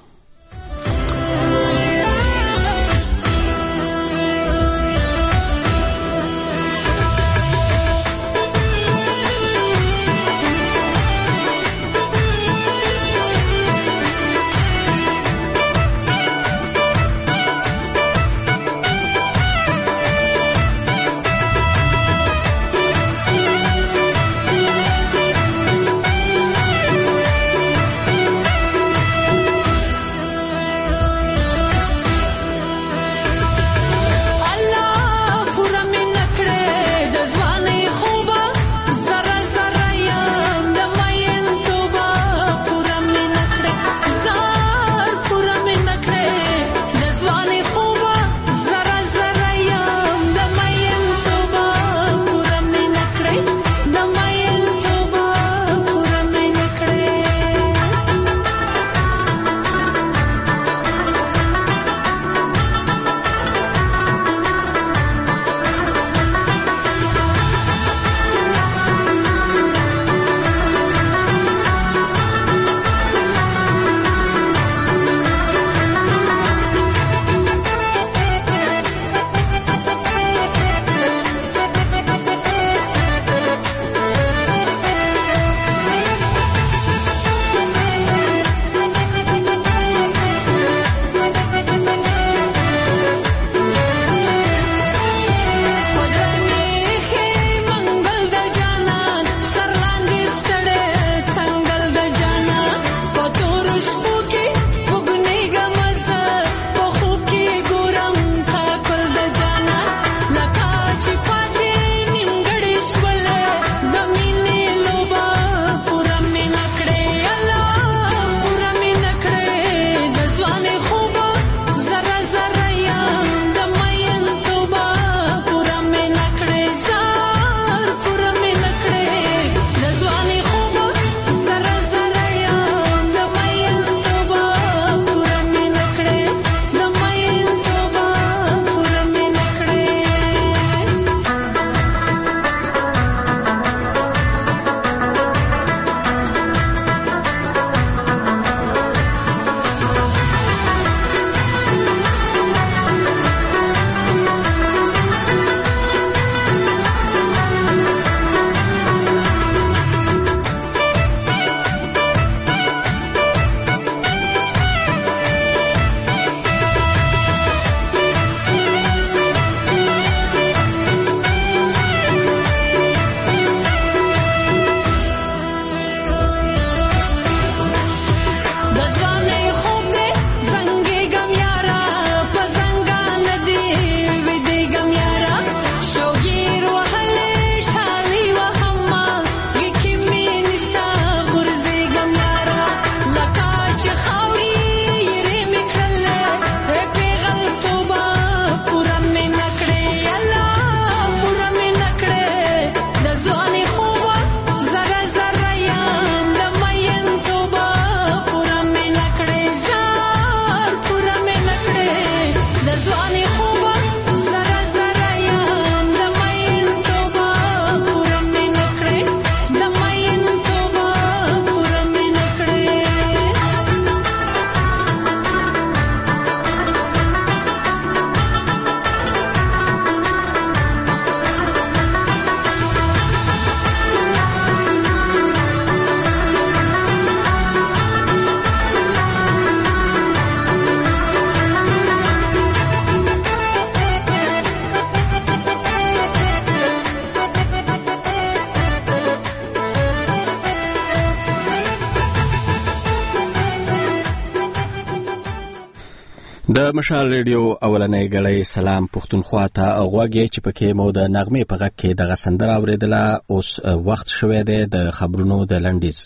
Speaker 1: د مشال ریډیو اولنۍ غړی سلام پښتونخوا ته غوږی چې پکې مو د نغمې په غږ کې دغه سندره اوریدله. اوس وخت شوی دی د خبرونو د لنډیز.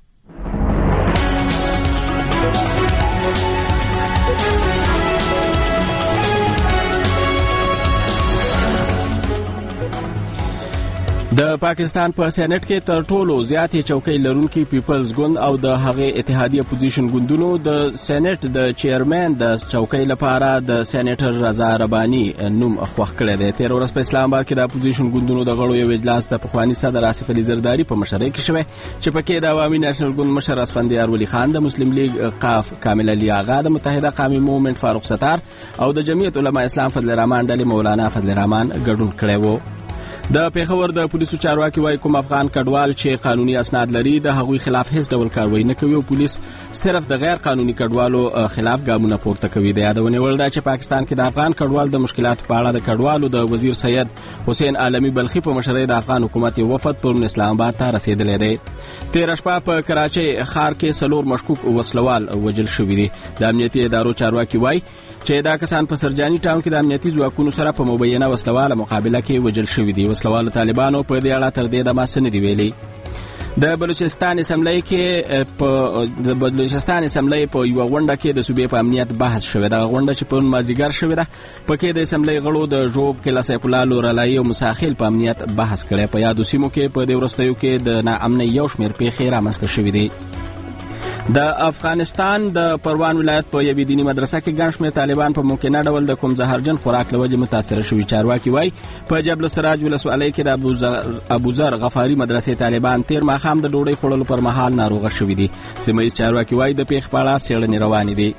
Speaker 1: د پاکستان په سېنات کې تر ټولو زیاتې چوکۍ لرونکي پیپلز ګوند او د هغې اتحادیه اپوزیشن ګوندونو د سېنات د چیرمن د چوکۍ لپاره د سېنیټر رضا رباني نوم خوښ کړی دی. تېره ورځ په اسلام آباد کې د اپوزیشن ګوندونو د غړو یو اجلاس د پخواني صدر آصف علي زرداري په مشرۍ کې شوی چې پکې د عوامي نېشنل ګوند مشر اسفندیار ولی خان، د مسلم لیگ قاف کامل علي آغا، د متحده قومي موومنټ فاروق ستار او د جمعیت علماء اسلام فضل الرحمن ډلې مولانا فضل الرحمن ګډون کړی وو. د پیښور د پولیسو چارواکي وايي کوم افغان کډوال چې قانوني اسناد لري د هغوی خلاف هیڅ ډول کاروایی نه کوي او پولیس صرف د غیر قانوني کډوالو خلاف ګامونه پورته کوي. د یادونه ول دا چې پاکستان کې د افغان کډوال د مشکلاتو په اړه د کډوالو د وزیر سید حسین عالمی بلخي په مشرۍ د افغان حکومت وفد پرون اسلام آباد ته رسیدلی دی. تېره شپه په کراچۍ ښار کې څلور مشکوک وسلوال وژل شوي دي. د امنیتي ادارو چارواکي وايي چې دا کسان په سرجاني ټاون کې د امنیتي ځواکونو سره په مبینه وسلواله مقابله کې وژل شوي دي. وسلوال طالبانو په دې اړه تر دې دمه څه نه دي ویلي. د بلوچستان اسمبلی کې په د بلوچستان اسمبلی په یو غونډه کې د صوبې په امنیت بحث شوی. دا غونډه چې په مازیګر شوی ده پکې د اسمبلی غړو د جوب کلا سیف الله لورلای او مساخیل په امنیت بحث کړي. په یادو سیمو کې په دې ورستیو کې د ناامنۍ یو شمېر پیښې رامنځته شوي دي. د افغانستان د پروان ولایت په یوې دیني مدرسه کې ګڼ شمېر طالبان په ممکنه ډول د کوم زهرجن خوراک له وجې متاثره شوي. چارواکي وایي په جبل السراج ولسوالۍ کې د ابوذر غفاري مدرسې طالبان تېر ماښام د ډوډۍ خوړلو پر مهال ناروغه شوي دي. سیمه ییز چارواکي وایي د پیښې په اړه څېړنې روانې دي.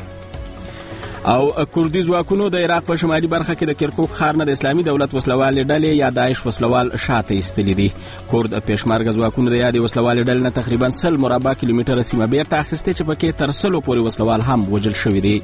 Speaker 1: او کردي ځواکونو د عراق په شمالي برخه کې د کرکوک ښار نه د اسلامي دولت وسلوال ډلې یا داعش وسلوال شاته ایستلي دي. کورد پېشمرګه ځواکونو د یادې وسلوال ډلې نه تقریبا سل مربع کیلومتره سیمه بیرته اخیستې چې پکې تر سلو پورې وسلوال هم وژل شوي دي.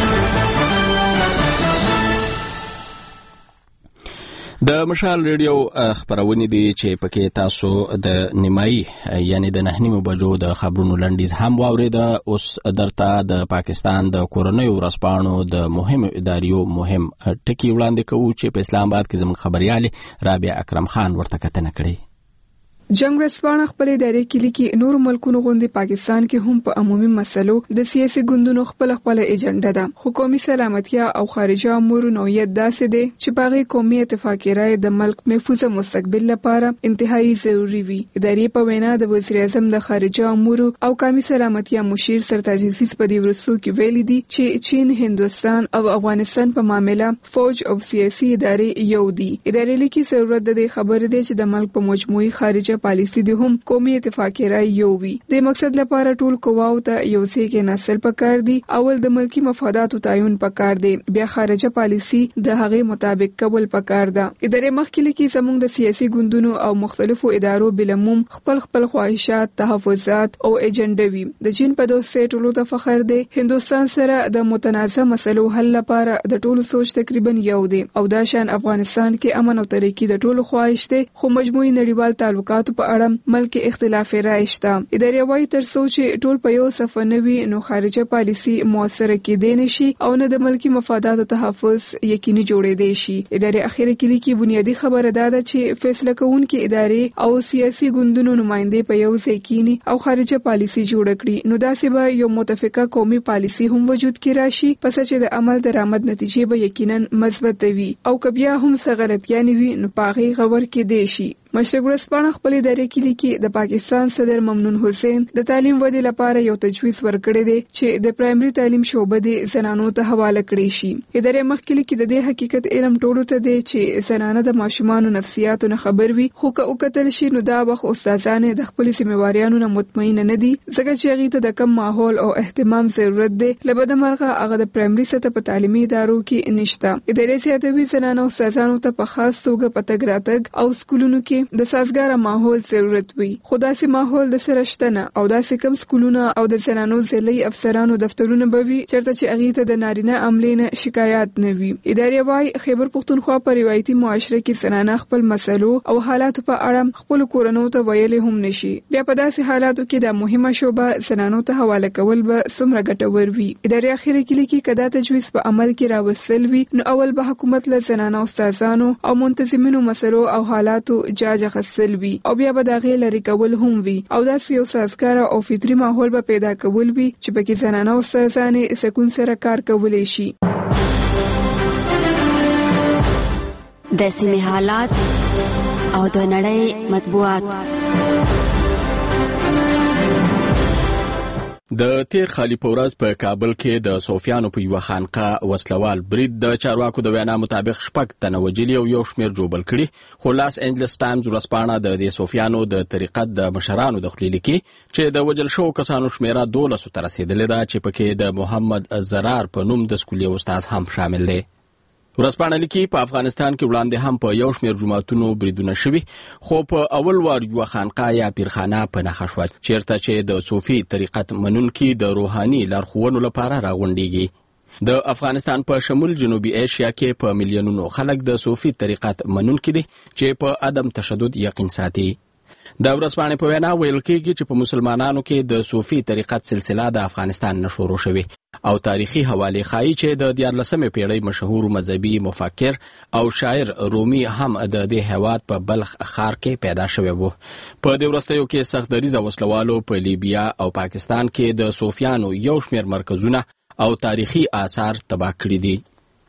Speaker 1: د مشال ریډیو خبرونه دي چې پکې تاسو د نیمایي یعنی د نهنیمو بجو د خبرونو لنډیز هم واوریده. اوس درته د پاکستان د کورنیو ورځپاڼو د مهمو اداریو مهم ټکي وړاندې کوو چې په اسلام آباد کې زموږ خبريال رابعه اکرم خان ورته کتنه کړې.
Speaker 20: جنگ ورځپاڼه خپل ادارې کې لیکي نور ملکونو غوندې پاکستان کې هم په عمومي مسلو د سیاسي ګوندونو خپل خپل ایجنډا ده. حکومي سلامتیا او خارجه امور نوعیت داسې دي چې باغی قومي اتفاقی رائے د ملک محفوظ مستقبل لپاره انتهایی ضروری وي. ادارې په وینا د وزیر اعظم د خارجه امور او قومي سلامتیا مشیر سرتاج حسیس په دې ورسو کې ویلي دي چې چین، هندوستان او افغانستان په معاملې فوج او سیاسي ادارې یو دي. ادارې لیکي ضرورت د خبرې ده چې د ملک په مجموعي خارجه پالیسی د هم قومي اتفاقی رائے یو وي. د مقصد لپاره ټول قواو ته یو ځای کې نسل پکار دي. اول د ملکی مفاداتو تعین پکار دي، بیا خارجه پالیسی د هغې مطابق کول پکار ده. ادارې مخکې لیکي زموږ د سیاسي ګوندونو او مختلفو ادارو بلموم خپل خپل خواهشات، تحفظات او ایجنډا وي. د چین په دوستۍ ټولو ته فخر دی. هندوستان سره د متنازع مسلو حل لپاره د ټولو سوچ تقریبا یو دی او دا شان افغانستان کې امن او ترقی د ټولو خواهش دی، خو مجموعي نړیوال تعلقات په اړه ملک اختلاف رائے شته. ادارې وايي تر څو چې ټول په یو صف نه وي نو خارجه پالیسی موثره کېدای نشي او نه د ملکی مفاداتو تحفظ یقیني جوړېدای شي. ادارې اخیری کې لیکي بنیادی خبره ده چې فیصله کوونکې ادارې او سیاسي ګوندونو نمائندې په یو ځای کېني او خارجه پالیسی جوړ کړي، نو داسې به یو متفقه قومي پالیسی هم وجود کې راشي، پس چې د عمل درآمد نتیجې به یقینا مثبت وي او که بیا هم څه غلطیانې وي نو په هغې غور کېدای شي. مشرق ورځپاڼه خپل ادارې کې لیکي د پاکستان صدر ممنون حسین د تعلیم ودې لپاره یو تجویز ورکړی دی چې د پرایمري تعلیم شعبه د زنانو ته حواله کړی شي. ادارې مخکې لیکي د دې حقیقت علم ټولو ته دی چې زنانه د ماشومانو نفسیاتو نه خبر وي، خو که وکتل شي نو دا وخت استادانې د خپل ذمہواریانو نه مطمئن نه دي ځکه چې هغې ته د کم ماحول او اهتمام ضرورت دی. له بده مرغه هغه د پرایمري سطح په تعلیمي ادارو کې نشته. ادارې زیاتوي زنانو او استادانو ته په خاص توګه په تګ راتګ او سکولونو کې د سازګاره ماحول ضرورت وي، خو داسې ماحول د سره شته نه او داسې کم سکولونه او د زنانو ضلعي افسرانو دفترونه به وي چېرته چې هغې ته د نارینه عملې نه شکایات نه وي. ادارې وايي خیبر پښتونخوا په روایتي معاشره کې زنانه خپل مسلو او حالاتو په اړه خپل کورنو ته ویلې هم نشي. بیا په داسې حالاتو کې د مهمه شوبه زنانو ته حواله کول به څومره ګټور وي. ادارې اخیری کې لیکي که دا تجویز په عمل کې راوستل وي نو اول به حکومت له زنانه استادانو او منتظمینو مسلو او حالاتو جاج اخیستل وي او بیا به د هغې لرې کول هم وي او داسې یو سازګاره او فطري ماحول به پیدا کول وي چې پکې زنانه استادانې سکون سره کار کولی شي.
Speaker 21: د سیمې حالات او د نړۍ مطبوعات.
Speaker 1: د تیر خالی په ورځ په کابل کې د صوفیانو په یوه خانقاه وسلوال برید د چارواکو د وینا مطابق شپږ تنه وژلي او یو شمېر ژوبل کړي، خو لاس انجلس ټایمز ورځپاڼه د دې صوفیانو د طریقت د مشرانو د خولې لیکي چې د وژل شوو کسانو شمېره دولسو ته رسېدلې ده چې پکې د محمد زرار په نوم د سکولي استاد هم شامل دی. ورځپاڼه لیکي په افغانستان کې وړاندې هم په یو شمېر جوماتونو بریدونه شوي، خو په اول وار یوه خانقاه یا پیرخانه په نښه شوه چېرته چې د صوفي طریقت منونکي د روحاني لارښوونو لپاره راغونډېږي. د افغانستان په شمول جنوبي ایشیا کې په میلیونونو خلک د صوفي طریقت منونکي دي چې په عدم تشدد یقین ساتي. د ورځپاڼې په وینا ویل کېږي چې په مسلمانانو کې د صوفي طریقت سلسله د افغانستان نه شروع شوې او تاریخي حوالې ښایي چې د دیارلسمې پیړۍ مشهور مذهبي مفکر او شاعر رومي هم د دې هېواد په بلخ ښار کې پیدا شوی و. په دې وروستیو کې سخت دریځه وسلوالو په لیبیا او پاکستان کې د صوفیانو یو شمېر مرکزونه او تاریخي آثار تباه کړي دي.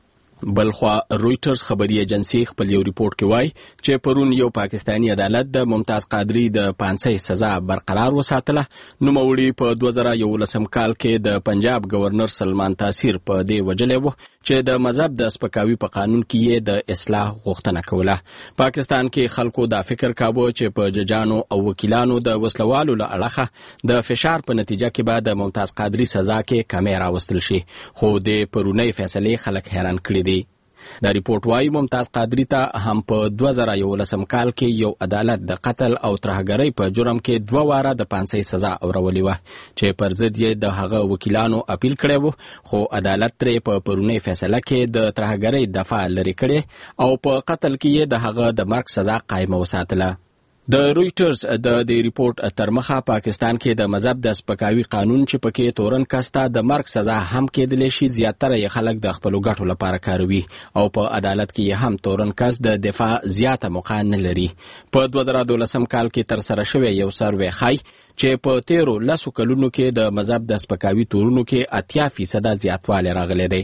Speaker 1: بلخوا رویټرز خبري ایجنسی خپل یو ریپورت کې وایي چې پرون یو پاکستانی عدالت د ممتاز قادری د پانسۍ سزا برقرار وساتله. نوموړي په دوه زره یولسم کال کې د پنجاب گورنر سلمان تاثیر په دې وجلی و چې د مذهب د سپکاوي په قانون کې یې د اصلاح غوښتنه کوله. پاکستان کې خلکو دا فکر کاوه چې په ججانو او وکیلانو د وسلوالو له اړخه د فشار په نتیجه کې به د ممتاز قادری سزا کې کمی راوستل شي، خو د پرونۍ فیصلې خلک حیران کړي دي. دا ریپورت وايي ممتاز قادری ته هم په دوه زره یولسم کال کې یو عدالت د قتل او ترهګرۍ په جرم کې دوه واره د پانسۍ سزا اورولې وه چې پر ضد یې د هغه وکیلانو اپیل کړی و، خو عدالت ترې په پرونۍ فیصله کې د ترهګرۍ دفاع لرې کړې او په قتل کې یې د هغه د مرګ سزا قایمه وساتله. د رویټرز د دې ریپورت تر مخه پاکستان کې د مذهب د سپکاوي قانون چې پکې تورن کس ته د مرګ سزا هم کېدلی شي زیاتره یې خلک د خپلو ګټو لپاره کاروي او په عدالت کې هم تورن کس د دفاع زیاته موقع نه لري. په دوه زره دولسم کال کې ترسره شوی یو سروې ښایي چې په تیرو لسو کلونو کې د مذهب د سپکاوي تورونو کې اتیا فیصده زیاتوالی راغلی دی.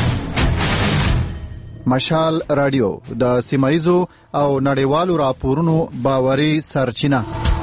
Speaker 16: مشال رادیو د سیمایزو او نړیوالو راپورونو باوري سرچینه.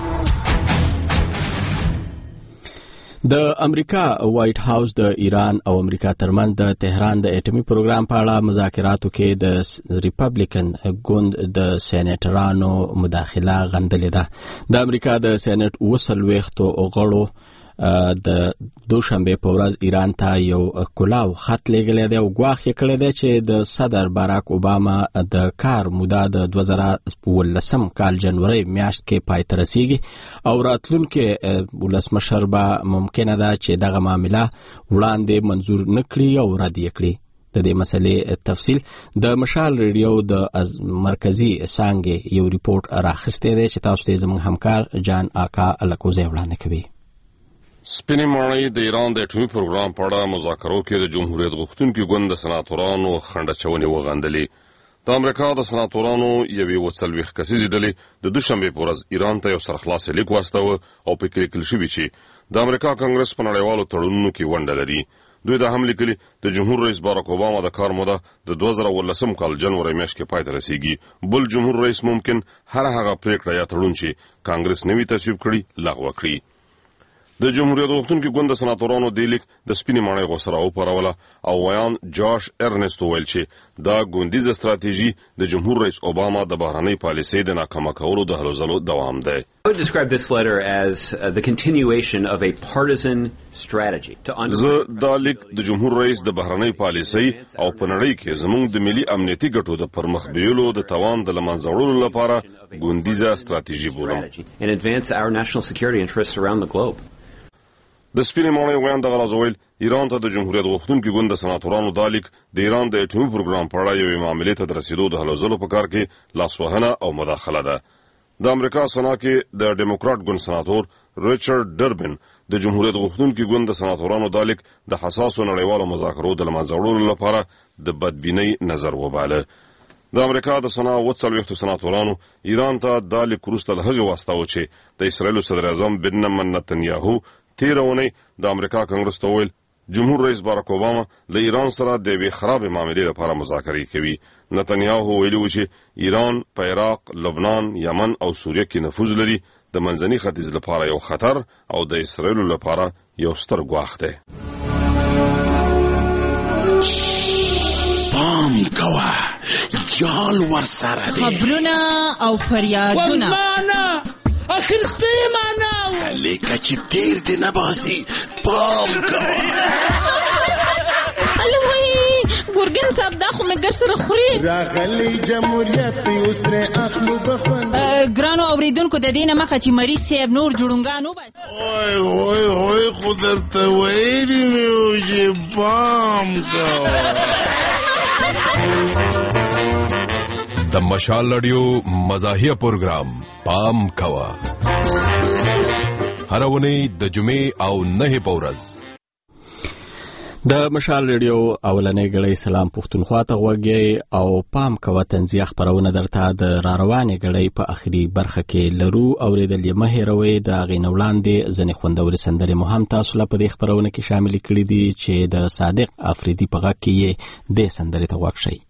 Speaker 1: د امریکا وایټ هاوس د ایران او امریکا ترمنځ د تهران د اټومي پروګرام په اړه مذاکراتو کې د ریپبلیکن ګوند د سینیټرانو مداخله غندلې ده. د امریکا د سینیټ اوه څلوېښتو غړو د دوشنبه په ورځ ایران ته یو کلاو خط لیږلی دی او ګواښ یې کړی دی چې د صدر باراک اوباما د کار موده د دوه زره اوولسم کال جنوري میاشت کې پای ته رسیږي او راتلونکي ولسمشر به ممکنه ده چې دغه معامله وړاندې منظور نه کړي او رد یې کړي. د دې مسلې تفصیل د مشال ریډیو د مرکزی څانګې یو ریپورت راخستی دی چې تاسو ته زموږ همکار جان آقا الکوزی وړاندې کوي.
Speaker 22: سپینې ماڼۍ د ایران د اټومي پروګرام په اړه مذاکرو کې د جمهوریت غوښتونکي ګوند د سناتورانو خنډچونې وغندلې. د امریکا د سناتورانو یوې اووه څلوېښت کسیزې ډلې د دوشنبې په ورځ ایران ته یو سرخلاصه لیک واستاوه او پکې لیکل شوي چې د امریکا کانګرس په نړیوالو تړونونو کې ونډه لري. دوی د هم لیکلي د جمهور رئیس باراک اوباما د کار موده د دوه زره ولسم کال جنوري میاشت کې پای ته رسیږي. بل جمهور رئیس ممکن هر هغه پریکړه یا تړون چې کانګرس نوي تصویب کړي لغوه کړي. د جمهوریت غوښتونکي ګوند د سناتورانو د لیک د سپینې ماڼۍ غوسه راوپاروله او ویان جاش ارنست وویل چې دا ګوندیزه ستراتیژي د جمهور رئیس اوباما د بهرنۍ پالیسۍ د ناکامه کولو د هلو ځلو دوام دی.
Speaker 3: I would describe this letter as uh, the continuation of a partisan strategy to
Speaker 22: زه دا لیک د جمهور رئیس د بهرنۍ پالیسۍ او په نړۍ کې زموږ د ملي امنیتي ګټو د پرمخ بیولو د توان د لمنځه وړلو لپاره ګوندیزه ستراتیژي بولم.
Speaker 3: and advance our national security interests around the globe.
Speaker 22: د سپینې ماڼۍ ویان دغه راز وویل ایران ته د جمهوریت غوښتونکي ګوند د سناتورانو دا لیک د ایران د اټومي پروګرام په اړه یوې معاملې ته د رسیدو د هلو ځلو په کار کې لاسوهنه او مداخله ده. د امریکا سنا کې د ډیموکراټ ګوند سناتور ریچارډ ډربن د جمهوریت غوښتونکي ګوند د سناتورانو دا لیک د حساسو نړیوالو مذاکرو د لمنځه وړلو لپاره د بدبینۍ نظر وباله. د امریکا د سنا اووه څلوېښتو سناتورانو ایران ته دا لیک وروسته له هغې واستاوه چې د اسرایلو صدر اعظم بنیامین نتنیاهو تیره اونۍ د امریکا کانګرس ته وویل جمهور رئیس باراک اوباما له ایران سره د یوې خرابې معاملې لپاره مذاکرې کوي. نتنیاهو ویلي و چې ایران په عراق، لبنان، یمن او سوریه کې نفوذ لري، د منځني ختیځ لپاره یو خطر او د اسرایلو لپاره یو ستر ګواښ دی.
Speaker 4: پام کوه جال ورسره دی،
Speaker 23: خبرونه او فریادونه
Speaker 4: اخر سپی مانا لیکه چې تیر دی نباسي. پام کوه
Speaker 23: الوی ګورګن صاحب دا خو مګر سره خوري
Speaker 4: راغلی جمهوریت اوس ترې اخلو بخون.
Speaker 23: ګرانو اوریدونکو د دې نه مخه چې مریض صاحب نور جوړونګان وباسي.
Speaker 4: اوی اوی اوی خو درته ویلي مې و چې پام کوه.
Speaker 24: د مشال رادیو مزاحیه پروګرام پام کوه هر اونۍ د جمعې او نهه په ورځ.
Speaker 1: د مشال رادیو اولنۍ ګړۍ سلام پښتونخوا ته غوږی او پام کوه تنزیه خپرونه درته د راروانې ګړۍ په اخري برخه کې لرو. اوریدل یې مه هېروئ. د هغې نه وړاندې ځینې خوندورې سندرې مو هم تاسو له په دې خپرونه کې شاملې کړي دي چې د صادق افریدي په غږ کې یې دې سندرې ته غوږ شئ.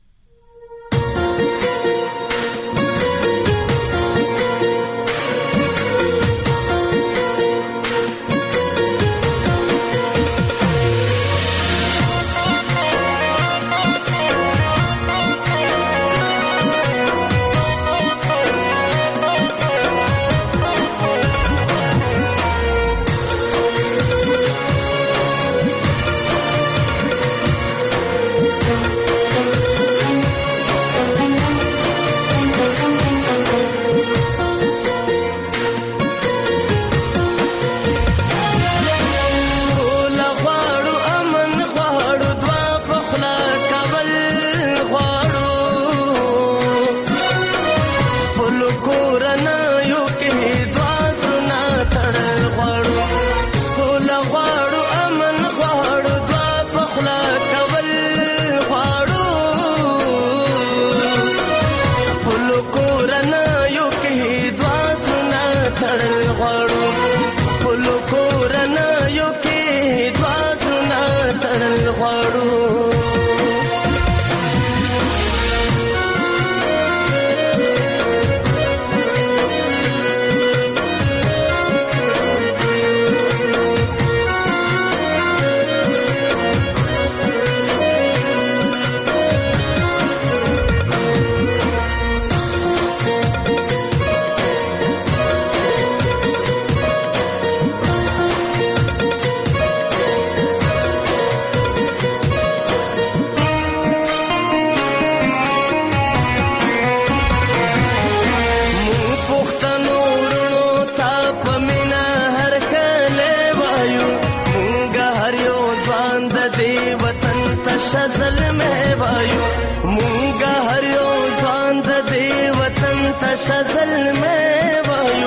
Speaker 4: شزل میں وایو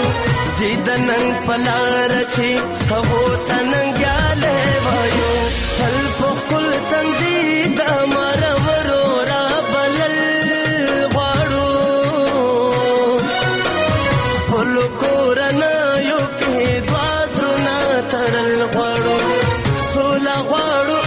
Speaker 4: زیدنن پلار چی هو تننګاله وایو تل پخل تندید امر ورورا بلل غواړو فل کورنا یو کې دواسرنا تړل غواړو سولا غواړو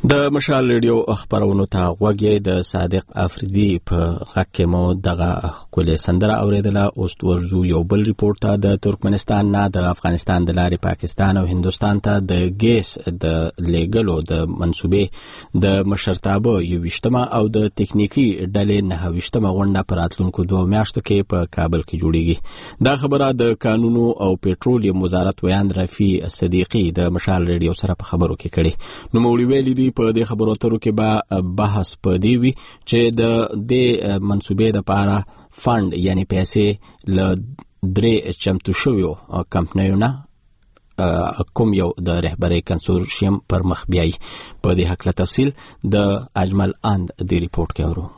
Speaker 1: د مشال ریډیو خبرونو ته غوږی د صادق افریدي په غږ کې مو دغه ښکلې سندره اوریدله. اوس ورځو یو بل ریپورټ ته. د ترکمنستان نه د افغانستان د لارې پاکستان او هندوستان ته د ګیس د لیږلو د منصوبې د مشرتابه یوویشتمه او د تکنیکي ډلې نهه غونډه په راتلونکو دوه میاشتو کې په کابل کې جوړیږي. دا خبره د کانونو او پټرولیم وزارت ویاند رفیع صدیقي د مشال ریډیو سره په خبرو کې کړي. نو موږ ویلي دي په دې خبرو اترو کې به بحث پدې وي چې د دې منصوبې لپاره فند یعنی پیسې ل درې چمتو شویو کمپنیو نه کوم یو د رهبرۍ کنسورشیم پر مخ بیاي. په دې حق له تفصیل د اجمل اند د ریپورت کې اورو.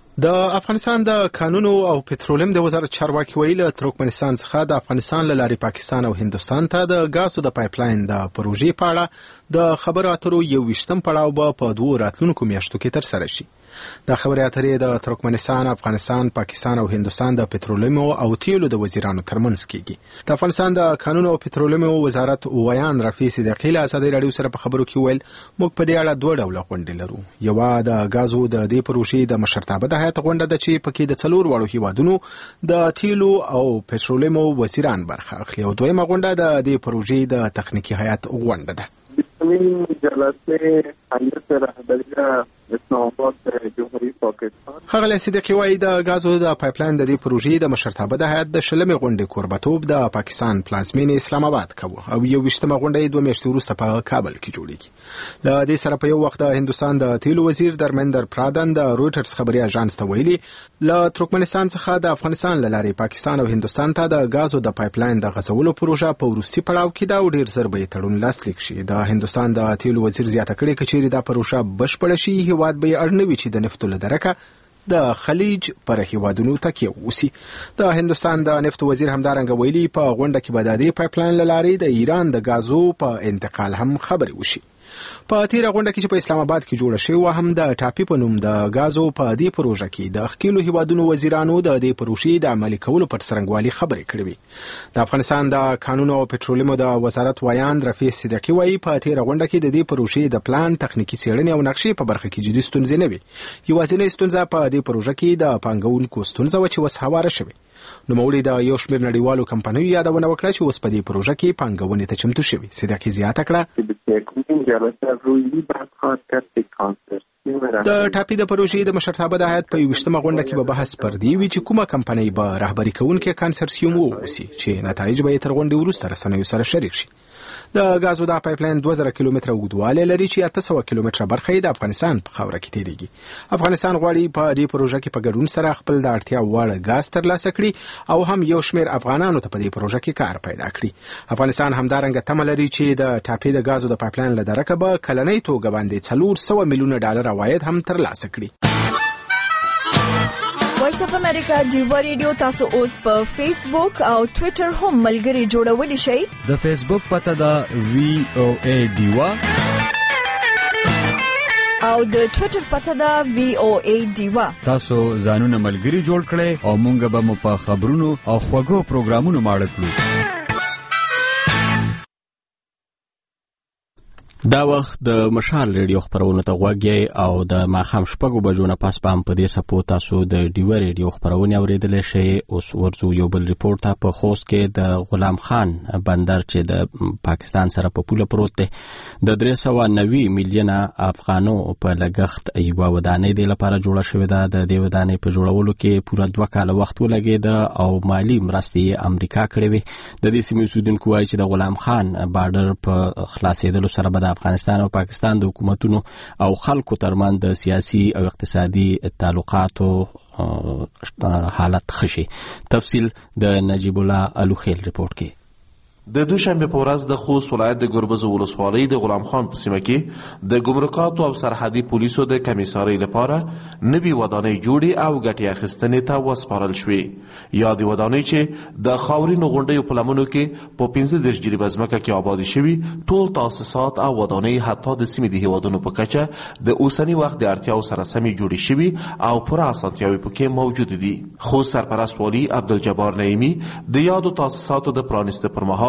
Speaker 2: د افغانستان د کانونو او پټرولیم د وزارت چارواکي ویل ترکمنستان څخه د افغانستان له لارې پاکستان او هندوستان ته د غازو د پایپلاین د پروژې په اړه د خبرو اترو یو ویشتم پړاو به په دوه راتلونکو میاشتو کې ترسره شي. د خبرې اترې د ترکمنستان، افغانستان، پاکستان او هندوستان د پټرولیم او تیلو د وزیرانو ترمنځ کیږي. د افغانستان د کانونو او پټرولیم وزارت ویاند رفیع صدیقي له ازادي رادیو سره په خبرو کې ویل موږ په دې اړه دوه ډوله غونډې لرو. یو د غازو د دې پروژې د مشرتابه د هیئت غونډه ده چې پکې د څلور وړو هیوادونو د تیلو او پټرولیم وزیران برخه اخلي، او دویمه غونډه د دې پروژې د تخنیکی هیئت غونډه ده.
Speaker 7: این جلسه هیئت رهبری اسلام آباد جمهوری پاکستان
Speaker 2: خغل صدیقی وایي د غازو د پایپلاین د دې پروژې د مشرتابه د هیئت د شلمې غونډې کوربتوب د پاکستان پلازمینې اسلام آباد کوي او یو ویشتمه غونډه دوه میاشتې وروسته په کابل کې جوړیږي. له دې سره په یو وخت د هندوستان د تیلو وزیر درمندر پرادن د رويټرز خبري اژانس ته ویلي له ترکمنستان څخه د افغانستان له لارې پاکستان او هندوستان ته د غازو د پایپلاین د غځولو پروژه په وروستي پړاو کې دا ډیر زر به تړون لاسلیک شي. د هندوستان د تیلو وزیر زیاته کړې کچېری دا پروژه بشپړه شي هیواد به اړنوي چې د نفتو له درکه د خلیج پر هیوادونو تکیه وسی. د هندوستان د نفت وزیر همدارنګه ویلي په غونډه کې به د دې پایپلاین لارې د ایران د غازو په انتقال هم خبري وشي. په تیره غونډه کې چې په اسلام آباد کې جوړه شوې و هم د ټاپي په نوم د غازو په دې پروژه کې د خکیلو هیوادونو وزیرانو د دې پروژې د عملي کولو پر څرنګوالي خبرې کړې. د افغانستان د کانونو او پټرولیم د وزارت ویاند رفیع صدیقي وایي په تیره غونډه کې د دې پروژې د پلان، تخنیکی څېړنې او نقشې په برخه کې جدي ستونزې نه وي. یوازینۍ ستونزه په دې پروژه کې د پانګونکو ستونزه و چې اوس هواره شوې. نو مولي د یو شمېر نړیوالو کمپنیو یادونه وکړه چې اوس په دې پروژه کې پانګونې ته چمتو شوي. صدیقي زیاته کړه د ټاپي د پروژې د مشرتابه د هیئت په یوویشتمه غونډه کې به بحث پر دې وي چې کومه کمپنۍ به رهبري کوونکې کنسرسیوم ووسي چې نتایج به یې تر غونډې وروسته رسنیو سره شریک شي. د غازو د پایپلاین دوه زره کیلومتره اوږدوالی لري چې اته سوه کیلومتره برخه یې د افغانستان په خاوره کې تیریږي. افغانستان غواړي په دې پروژه کې په ګډون سره خپل د اړتیا وړ غاز ترلاسه کړي او هم یو شمېر افغانانو ته په دې پروژه کې کار پیدا کړي. افغانستان همدارنګه تمه لري چې د ټاپي د غازو د پایپلاین له درکه به کلنۍ توګه باندې څلور سوه میلیونه ډالر عواید هم ترلاسه کړي.
Speaker 8: وایس اف امریکا ډیوا ریډیو تاسو اوس په فیسبوک او ټوئیټر هم ملګري جوړولی شئ.
Speaker 9: د فیسبوک پته دا وی او ای ډیوا
Speaker 8: او د ټوئیټر پته دا وی او ای ډیوا.
Speaker 9: تاسو ځانونه ملګري جوړ کړئ او مونږ به مو په خبرونو او خوږو پروګرامونو ماړه کړو.
Speaker 1: دا وخت د مشال ریډیو خبرونه ته غوږی او د ماښام شپږو بجو نه پس پام په دې سپو تاسو د ډیوا ریډیو خبرونه اوریدلی شئ. اوس ورځو یو بل ریپورت ته. په خوست کې د غلام خان بندر چې د پاکستان سره په پوله پروت دی د درې سوه نوي میلیونه افغانو په لګښت یوه ودانۍ دې لپاره جوړه شوې ده. د دې ودانۍ په جوړولو کې پوره دوه کاله وخت ولګېده او مالي مرستې یې امریکا کړې وې. د دې سیمې اوسېدونکو وایي چې د غلام خان بارډر په خلاصېدلو سره به د افغانستان او پاکستان د حکومتونو او خلکو ترمنځ د سیاسي او اقتصادي تعلقاتو حالت خشي. تفصیل د نجیب الله الوخیل ریپورت کې.
Speaker 25: د دوشنبه په ورځ د خوست ولایت د ګربز ولسوالۍ د غلام خان په سیمه کې د ګمرکاتو او سرحدي پولیسو د کمیسارۍ لپاره نوي ودانۍ جوړې او ګټې اخیستنې ته وسپارل شوې. یادې ودانۍ چې د خاورینو غونډیو په لمنو کې په پنځه دېرش جریبه ځمکه کې آبادې شوي، ټول تاسیسات او ودانۍ حتی د سیمې د هیوادونو په کچه د اوسني وخت د اړتیاو سره سمې جوړې شوي او پوره اسانتیاوې پکې موجود دي. خوست سرپرست والي عبدالجبار نعیمي د یادو تاسیساتو د پرانیسته پر مهال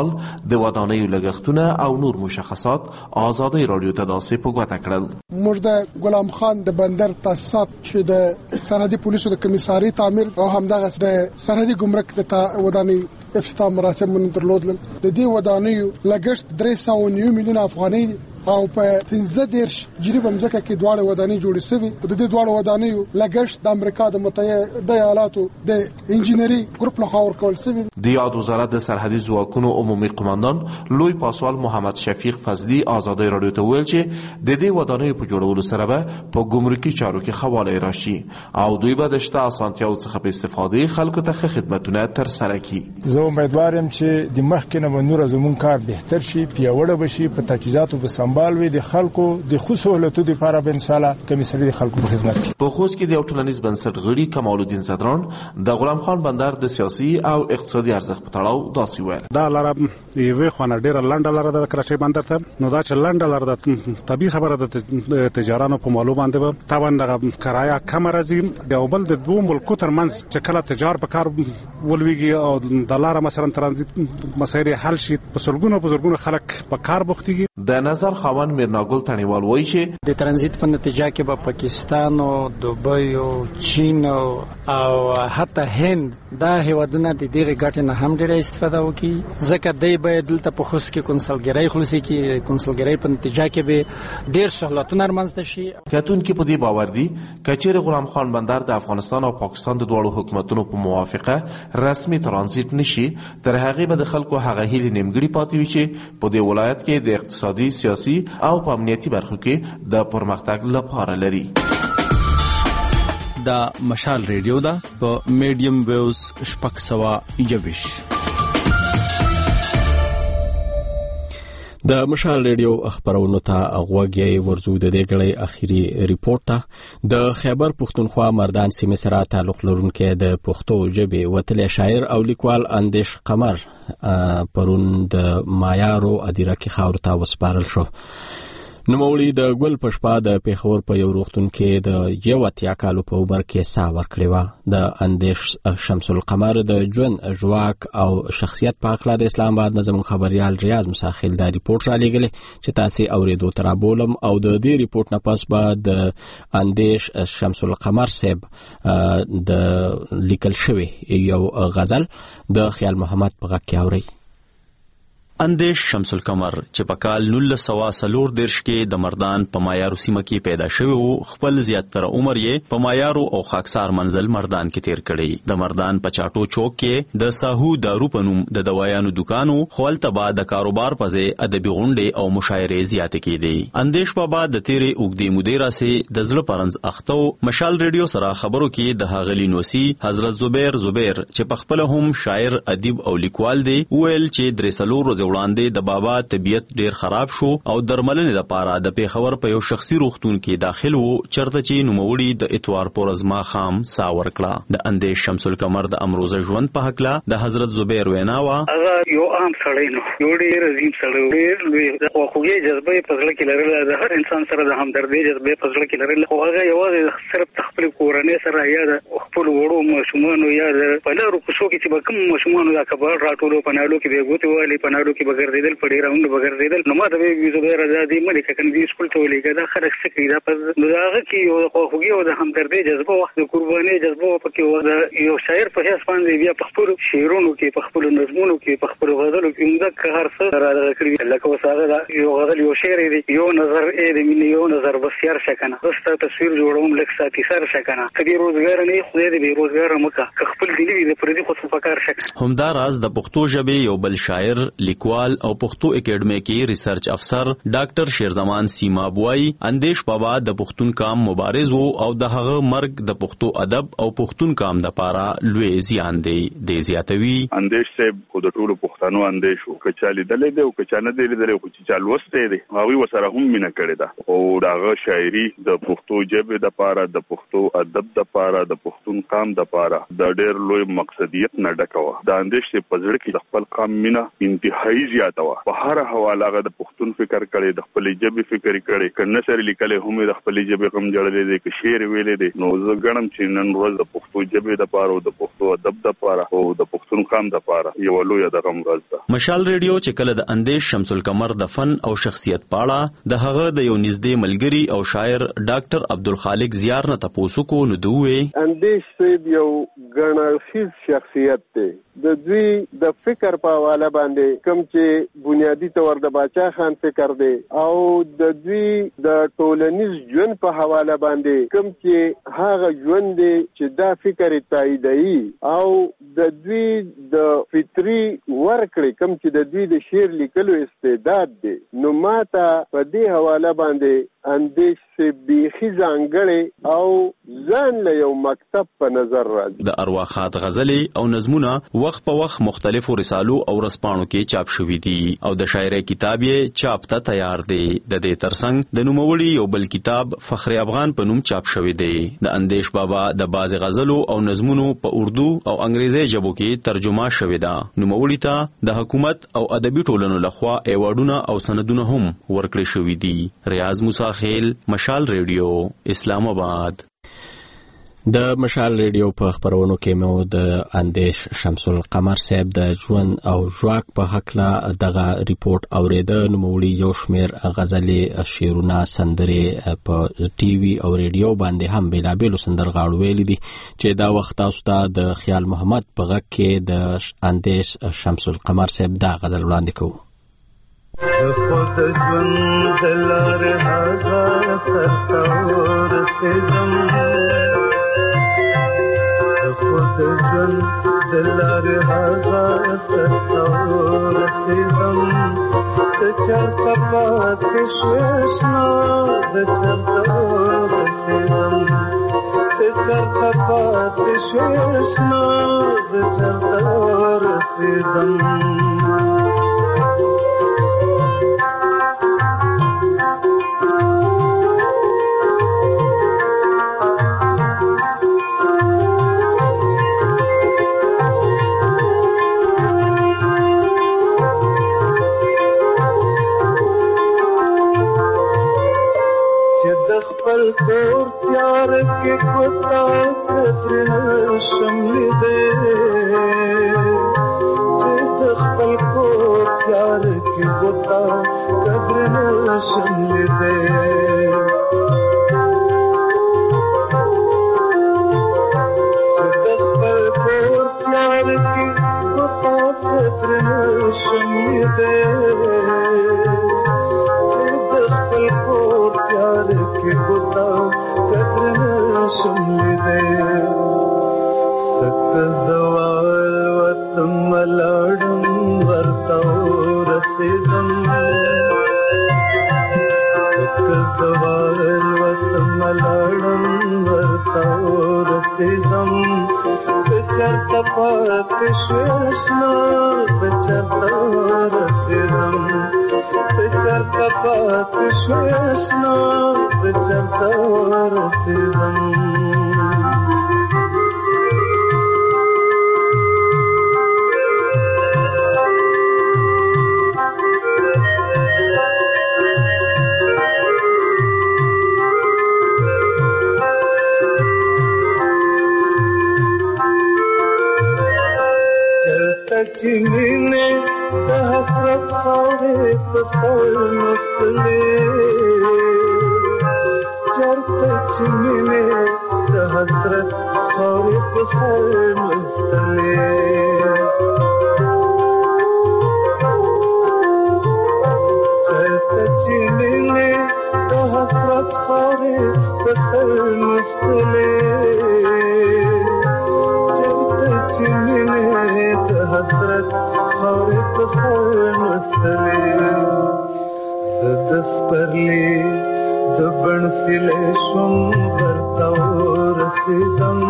Speaker 25: ولسوال د ودانیو لګښتونه او نور مشخصات آزادۍ رادیو ته داسې په ګوته کړل.
Speaker 5: موږ د غلام خان د بندر تاسیسات چې د سرحدي پولیسو د کمیساري تعمیر او همدغه د سرحدي ګمرک د ودانۍ افتتاح مراسم من درلودل. د دې ودانیو لګښت درې سوه نیم میلیون افغانۍ او په پنځه دېرش جریب مځکه کې دواړه ودانۍ جوړې شوې. د دې دواړو ودانیو لګښت د امریکا د متحده ایالاتو د انجینری ګروپ لخوا ورکول شوی.
Speaker 25: د یاد وزارت د سرحدي ځواکونو عمومي قماندان لوی پاسوال محمد شفیق فضلي آزادۍ رادیو ته ویل چې د دې ودانیو په جوړولو سره به په ګمرکي چارو کې خواله راشي او دوی به د شته اسانتیاو څخه په استفادې خلکو ته ښه خدمتونه ترسره کړي.
Speaker 10: زه امیدوار یم چې د مخکې نه به نور زموږ کار بهتر شي، پیاوړی بشي، په تجهیزاتو به سمبال وي، د خلکو د خو سهولتو لپاره به ان شاء الله کمیساري د خلکو په خدمت کې.
Speaker 25: په خوست کې د یو ټولنیز بنسټ غړي کمال الدین زدران د غلام خان بندر د سیاسي او اقتصادي ارزښت په تړاو داسې ویل.
Speaker 12: دا لاره یوې خوا ډېره لنډه لاره ده د کراچۍ بندر ته، نو دا چې لنډه لاره ده طبیعي خبره ده د تجارانو په مالو باندې به طبعا دغه کرایه کمه راځي. یو بل د دوو ملکو ترمنځ چې کله تجار په کار ولویږي او د لاره مثلا ترانزیت مسایل حل شي، په سلګونو په زرګونو خلک په کار بوختيږي.
Speaker 25: د نظر خاوند میرناګل تڼیوال وایي چې
Speaker 13: د ترانزیت په نتیجه کې به پاکستان او دوبۍ او چین او حتی هند دا هیوادونه د دې ګټې نه هم ډېره استفاده وکړي، ځکه دوی به دلته په خوست کې کنسلګرۍ خلاصي کې کنسلګرۍ په نتیجه کې به ډېر سہولتونه رامنځته شي.
Speaker 25: کتونکي په دې باور دي کچېرې غلام خان بندر د افغانستان او پاکستان د دواړو حکومتونو په موافقه رسمي ترانزیت نشي، تر هغې به د خلکو هغه هیلې نیمګړې پاتې وي چې په دې ولایت کې د اقتصادي، سیاسي او په امنیتي برخو کې د پرمختګ لپاره لري.
Speaker 14: دا مشال ریډیو ده په میډیم ویوز شپږ سوه یوویش.
Speaker 1: د مشال ریډیو خبرونو ته غوږی ورزو د دې غړي اخیری ریپورت ته. د خیبر پښتونخوا مردان سیمه سره تعلق لرونکي د پښتو ژبې وتلی شاعر او لیکوال اندیش قمر پرون د مایارو ادیره کې خاور ته وسپارل شو. نوموړي د ګل پشپا د پیښور په یو روغتون کې د یو اتیا کالو په عمر کې ساه ورکړې وه. د اندیش شمس القمر د ژوند ژواک او شخصیت په اړه د اسلام آباد نه زموږ خبريال ریاض مساخیل دا ریپورت را لېږلی چې تاسې اورېدو ته رابولم او د دې ریپورت نه پس به د اندیش شمس القمر صاحب د لیکل شوی یو غزل د خیال محمد په غږ کې اورئ.
Speaker 26: اندیش شمس القمر چې په کال نولس سوه څلور دېرش کې د مردان په مایارو سیمه کې پیدا شوی و، خپل زیاتره عمر یې په مایارو او خاکسار منزل مردان کې تیر کړی. د مردان په چاټو چوک کې د ساهو دارو په نوم د دوايانو دکانو خو هلته به د کاروبار په ځای ادبي غونډې او مشاعرې زیاتې کېدې. اندیش بابا د تیرې اوږدې مودې راسې د زړه پرنځ اخته و. مشال ریډیو سره خبرو کې د هغه نوسی حضرت زبیر زبیر چې په خپل هم شاعر، ادیب او لیکوال دی ویل چې درې څلور ورځې وړاندې د بابا طبیعت ډیر خراب شو او درملنې لپاره د پیښور په یو شخصي روغتون کې داخل وو، چرته چې نوموړي د اتوار پر ورځ ماښام ساه ورکړه. د اندیش شمس القمر د امروزه ژوند په هکله د حضرت زبیر وینا وه.
Speaker 27: هغه یو عام سړی نو، یو ډېر عظیم سړی، ډېر لوی خواخوږي جذبه یې په زړه کې لرله، د هر انسان سره د همدردۍ جذبه یې په زړه کې لرله. خو هغه یوازې صرف د خپلې کورنۍ سره یا د خپلو وړو ماشومانو یا د په لارو کوڅو کې چې به کوم ماشومانو دا کباړ راټولو په نالو کې به یې ګوتې والې، په نالو کې به ګرځېدل، په ډېراونډو به ګرځېدل. نو ما ته به یې زبیر ازادي مه لیکه، کنه دې سکول ته ولیکه، دا خلک څه کوي؟ دا په د هغه کې یو د خواخوږي او د همدردۍ جذبه وه، د قربانۍ جذبه وه پکې وه. د یو شاعر په حیث باندې بیا په خپلو شعرونو کې، په خپلو نظمونو کې، په خپلو غزلو کې عمده هر څه رادغه کړي. لکه اوس هغه یو غزل، یو شعر دی، یو نظر ای د مینې یو نظر بسیار شه کنه، زه ستا تصویر جوړوم لږ ساتي سر شه کنه، که دې روزګار نه وي خدای دې بې روزګاره مه که، که خپل دې نه وي د پردي خو څه په کار شه کنه.
Speaker 26: همدا راز د پښتو ژبې یو بل شاعر، لیکوال او پښتو اکیډمۍ کې ریسرچ افسر ډاکټر شیرزمان سیما بوای اندیش بابا د پښتون کام مبارز وو او د هغه مرګ د پښتو ادب او پښتون کام د پاره لوی زیان دی. د زیاتوي
Speaker 28: اندیش صاحب خو د ټولو پښتنو اندیش وو، که چا لیدلی دی او که چا نه دی لیدلی، خو چې چا لوستی دی هغوی ورسره هم مینه کړې ده. او د هغه شاعري د پښتو ژبې دپاره، د پښتو ادب دپاره، د پښتون قام دپاره د ډېر لوی مقصدیت نه ډکه وه. د اندیش صاحب په زړه کې د خپل قام مینه انتهایي انتهایی زیاته وه. په هر حواله هغه د پښتون فکر کړي، د خپل ژبې فکر کړي، که نثر لیکلی هم د خپل ژبې غم جوړلی دی، که شعر ویلی دی. نو زه ګڼم چې نن ورځ د پښتو ژبې دپاره او د پښتو ادب دپاره او د پښتون قام دپاره یوه لویه د غم ورځ ده.
Speaker 26: مشال ریډیو چې کله د اندیش شمس القمر د فن او شخصیت پاړه د هغه د یو نږدې ملګري او شاعر ډاکټر عبدالخالق زیار نه تپوسو کو نو دوی
Speaker 6: اندیش صاحب یو ګڼل شخصیت دی. د دوی د فکر په حواله باندې کوم چې بنیادی طور د باچا خان فکر دی او د دوی د ټولنیز ژوند په حواله باندې کوم چې هغه ژوند دی چې دا فکر تاییدوي او د دوی د فطري ورکړې کوم چې د دوی د شعر لیکلو استعداد دی. نو ماته په دې حواله باندې اندیش سے بیخي ځانګړی او ځان له یو مکتب په نظر راځي.
Speaker 26: د ارواخات غزلې او نظمونه وخت په وخت مختلفو رسالو او رسپانو کې چاپ شوي دي او د شاعرۍ کتاب یې چاپ ته تیار دی. د دې ترڅنګ د نوموړي یو بل کتاب فخر افغان په نوم چاپ شوی دی. د اندیش بابا د باز غزلو او نظمونو په اردو او انګریزي ژبو کې ترجمه شوی ده. نوموړي ته د حکومت او ادبي ټولنو لخوا ایوارډونه او سندونه هم ورکړي شوي دي. ریاض موسی خیل، مشال ریډیو، اسلام آباد.
Speaker 1: د مشال ریډیو په خبرونو کې مو د اندیش شمس القمر صاحب د ژوند او ژواک په حقله دغه ریپورت اوریده. نوموړي یو شمیر غزلې، شعرونه، سندرې په ټي وي او ریډیو باندې هم بیلابیلو سندرغاړو ویلي دي چې دا وخت تاسو ته د خیال محمد په غږ کې د اندیش شمس القمر صاحب دا غزل وړاندې کوو.
Speaker 11: خود ژوند دلار هغه سرتور رسیدم، خود ژوند دلار هغه سرتور رسیدم. ته چرته پاتې شوې شنو، زه چرته ورسیدم. ته چرته پاتې شوې شنو، زه چرته ورسیدم. خپل کور تیار کې کوتا کتر شمل دے، چې د خپل کور تیار کې کوتا کتر شمل دے. چې د خپل کور تیار کې کوتا کتر شمل دے، شمل دے. سک زوال وطن ملاړم ورته رسیدم، سک زوال وطن ملاړم ورته رسیدم. ته چرته پاتې شوې شنو، زه چرته رسیدم. ته چرته پاتې شوې شنو، زه چرته رسیدم. چې مینې د حسرت خاورې په سر مستلې، چرته چې مینې د حسرت خاورې په سر مستلې. چرته چې مینې د حسرت خاورې په سر مستلې، چرته چې مینې د حسرت خاورې په سر مستلې. زه د سپرلي د بڼ سیلې شوم ورته ورسېدم،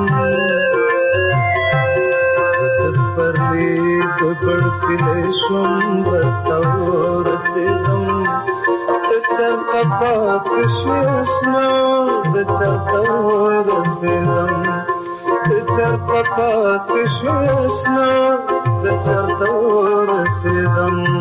Speaker 11: زه د سپرلي د بڼ سیلې شوم ورته ورسېدم. ته چرته پاتې شوې شنو، زه چرته ورسېدم. ته چرته پاتې شوې شنو، زه چرته ورسېدم.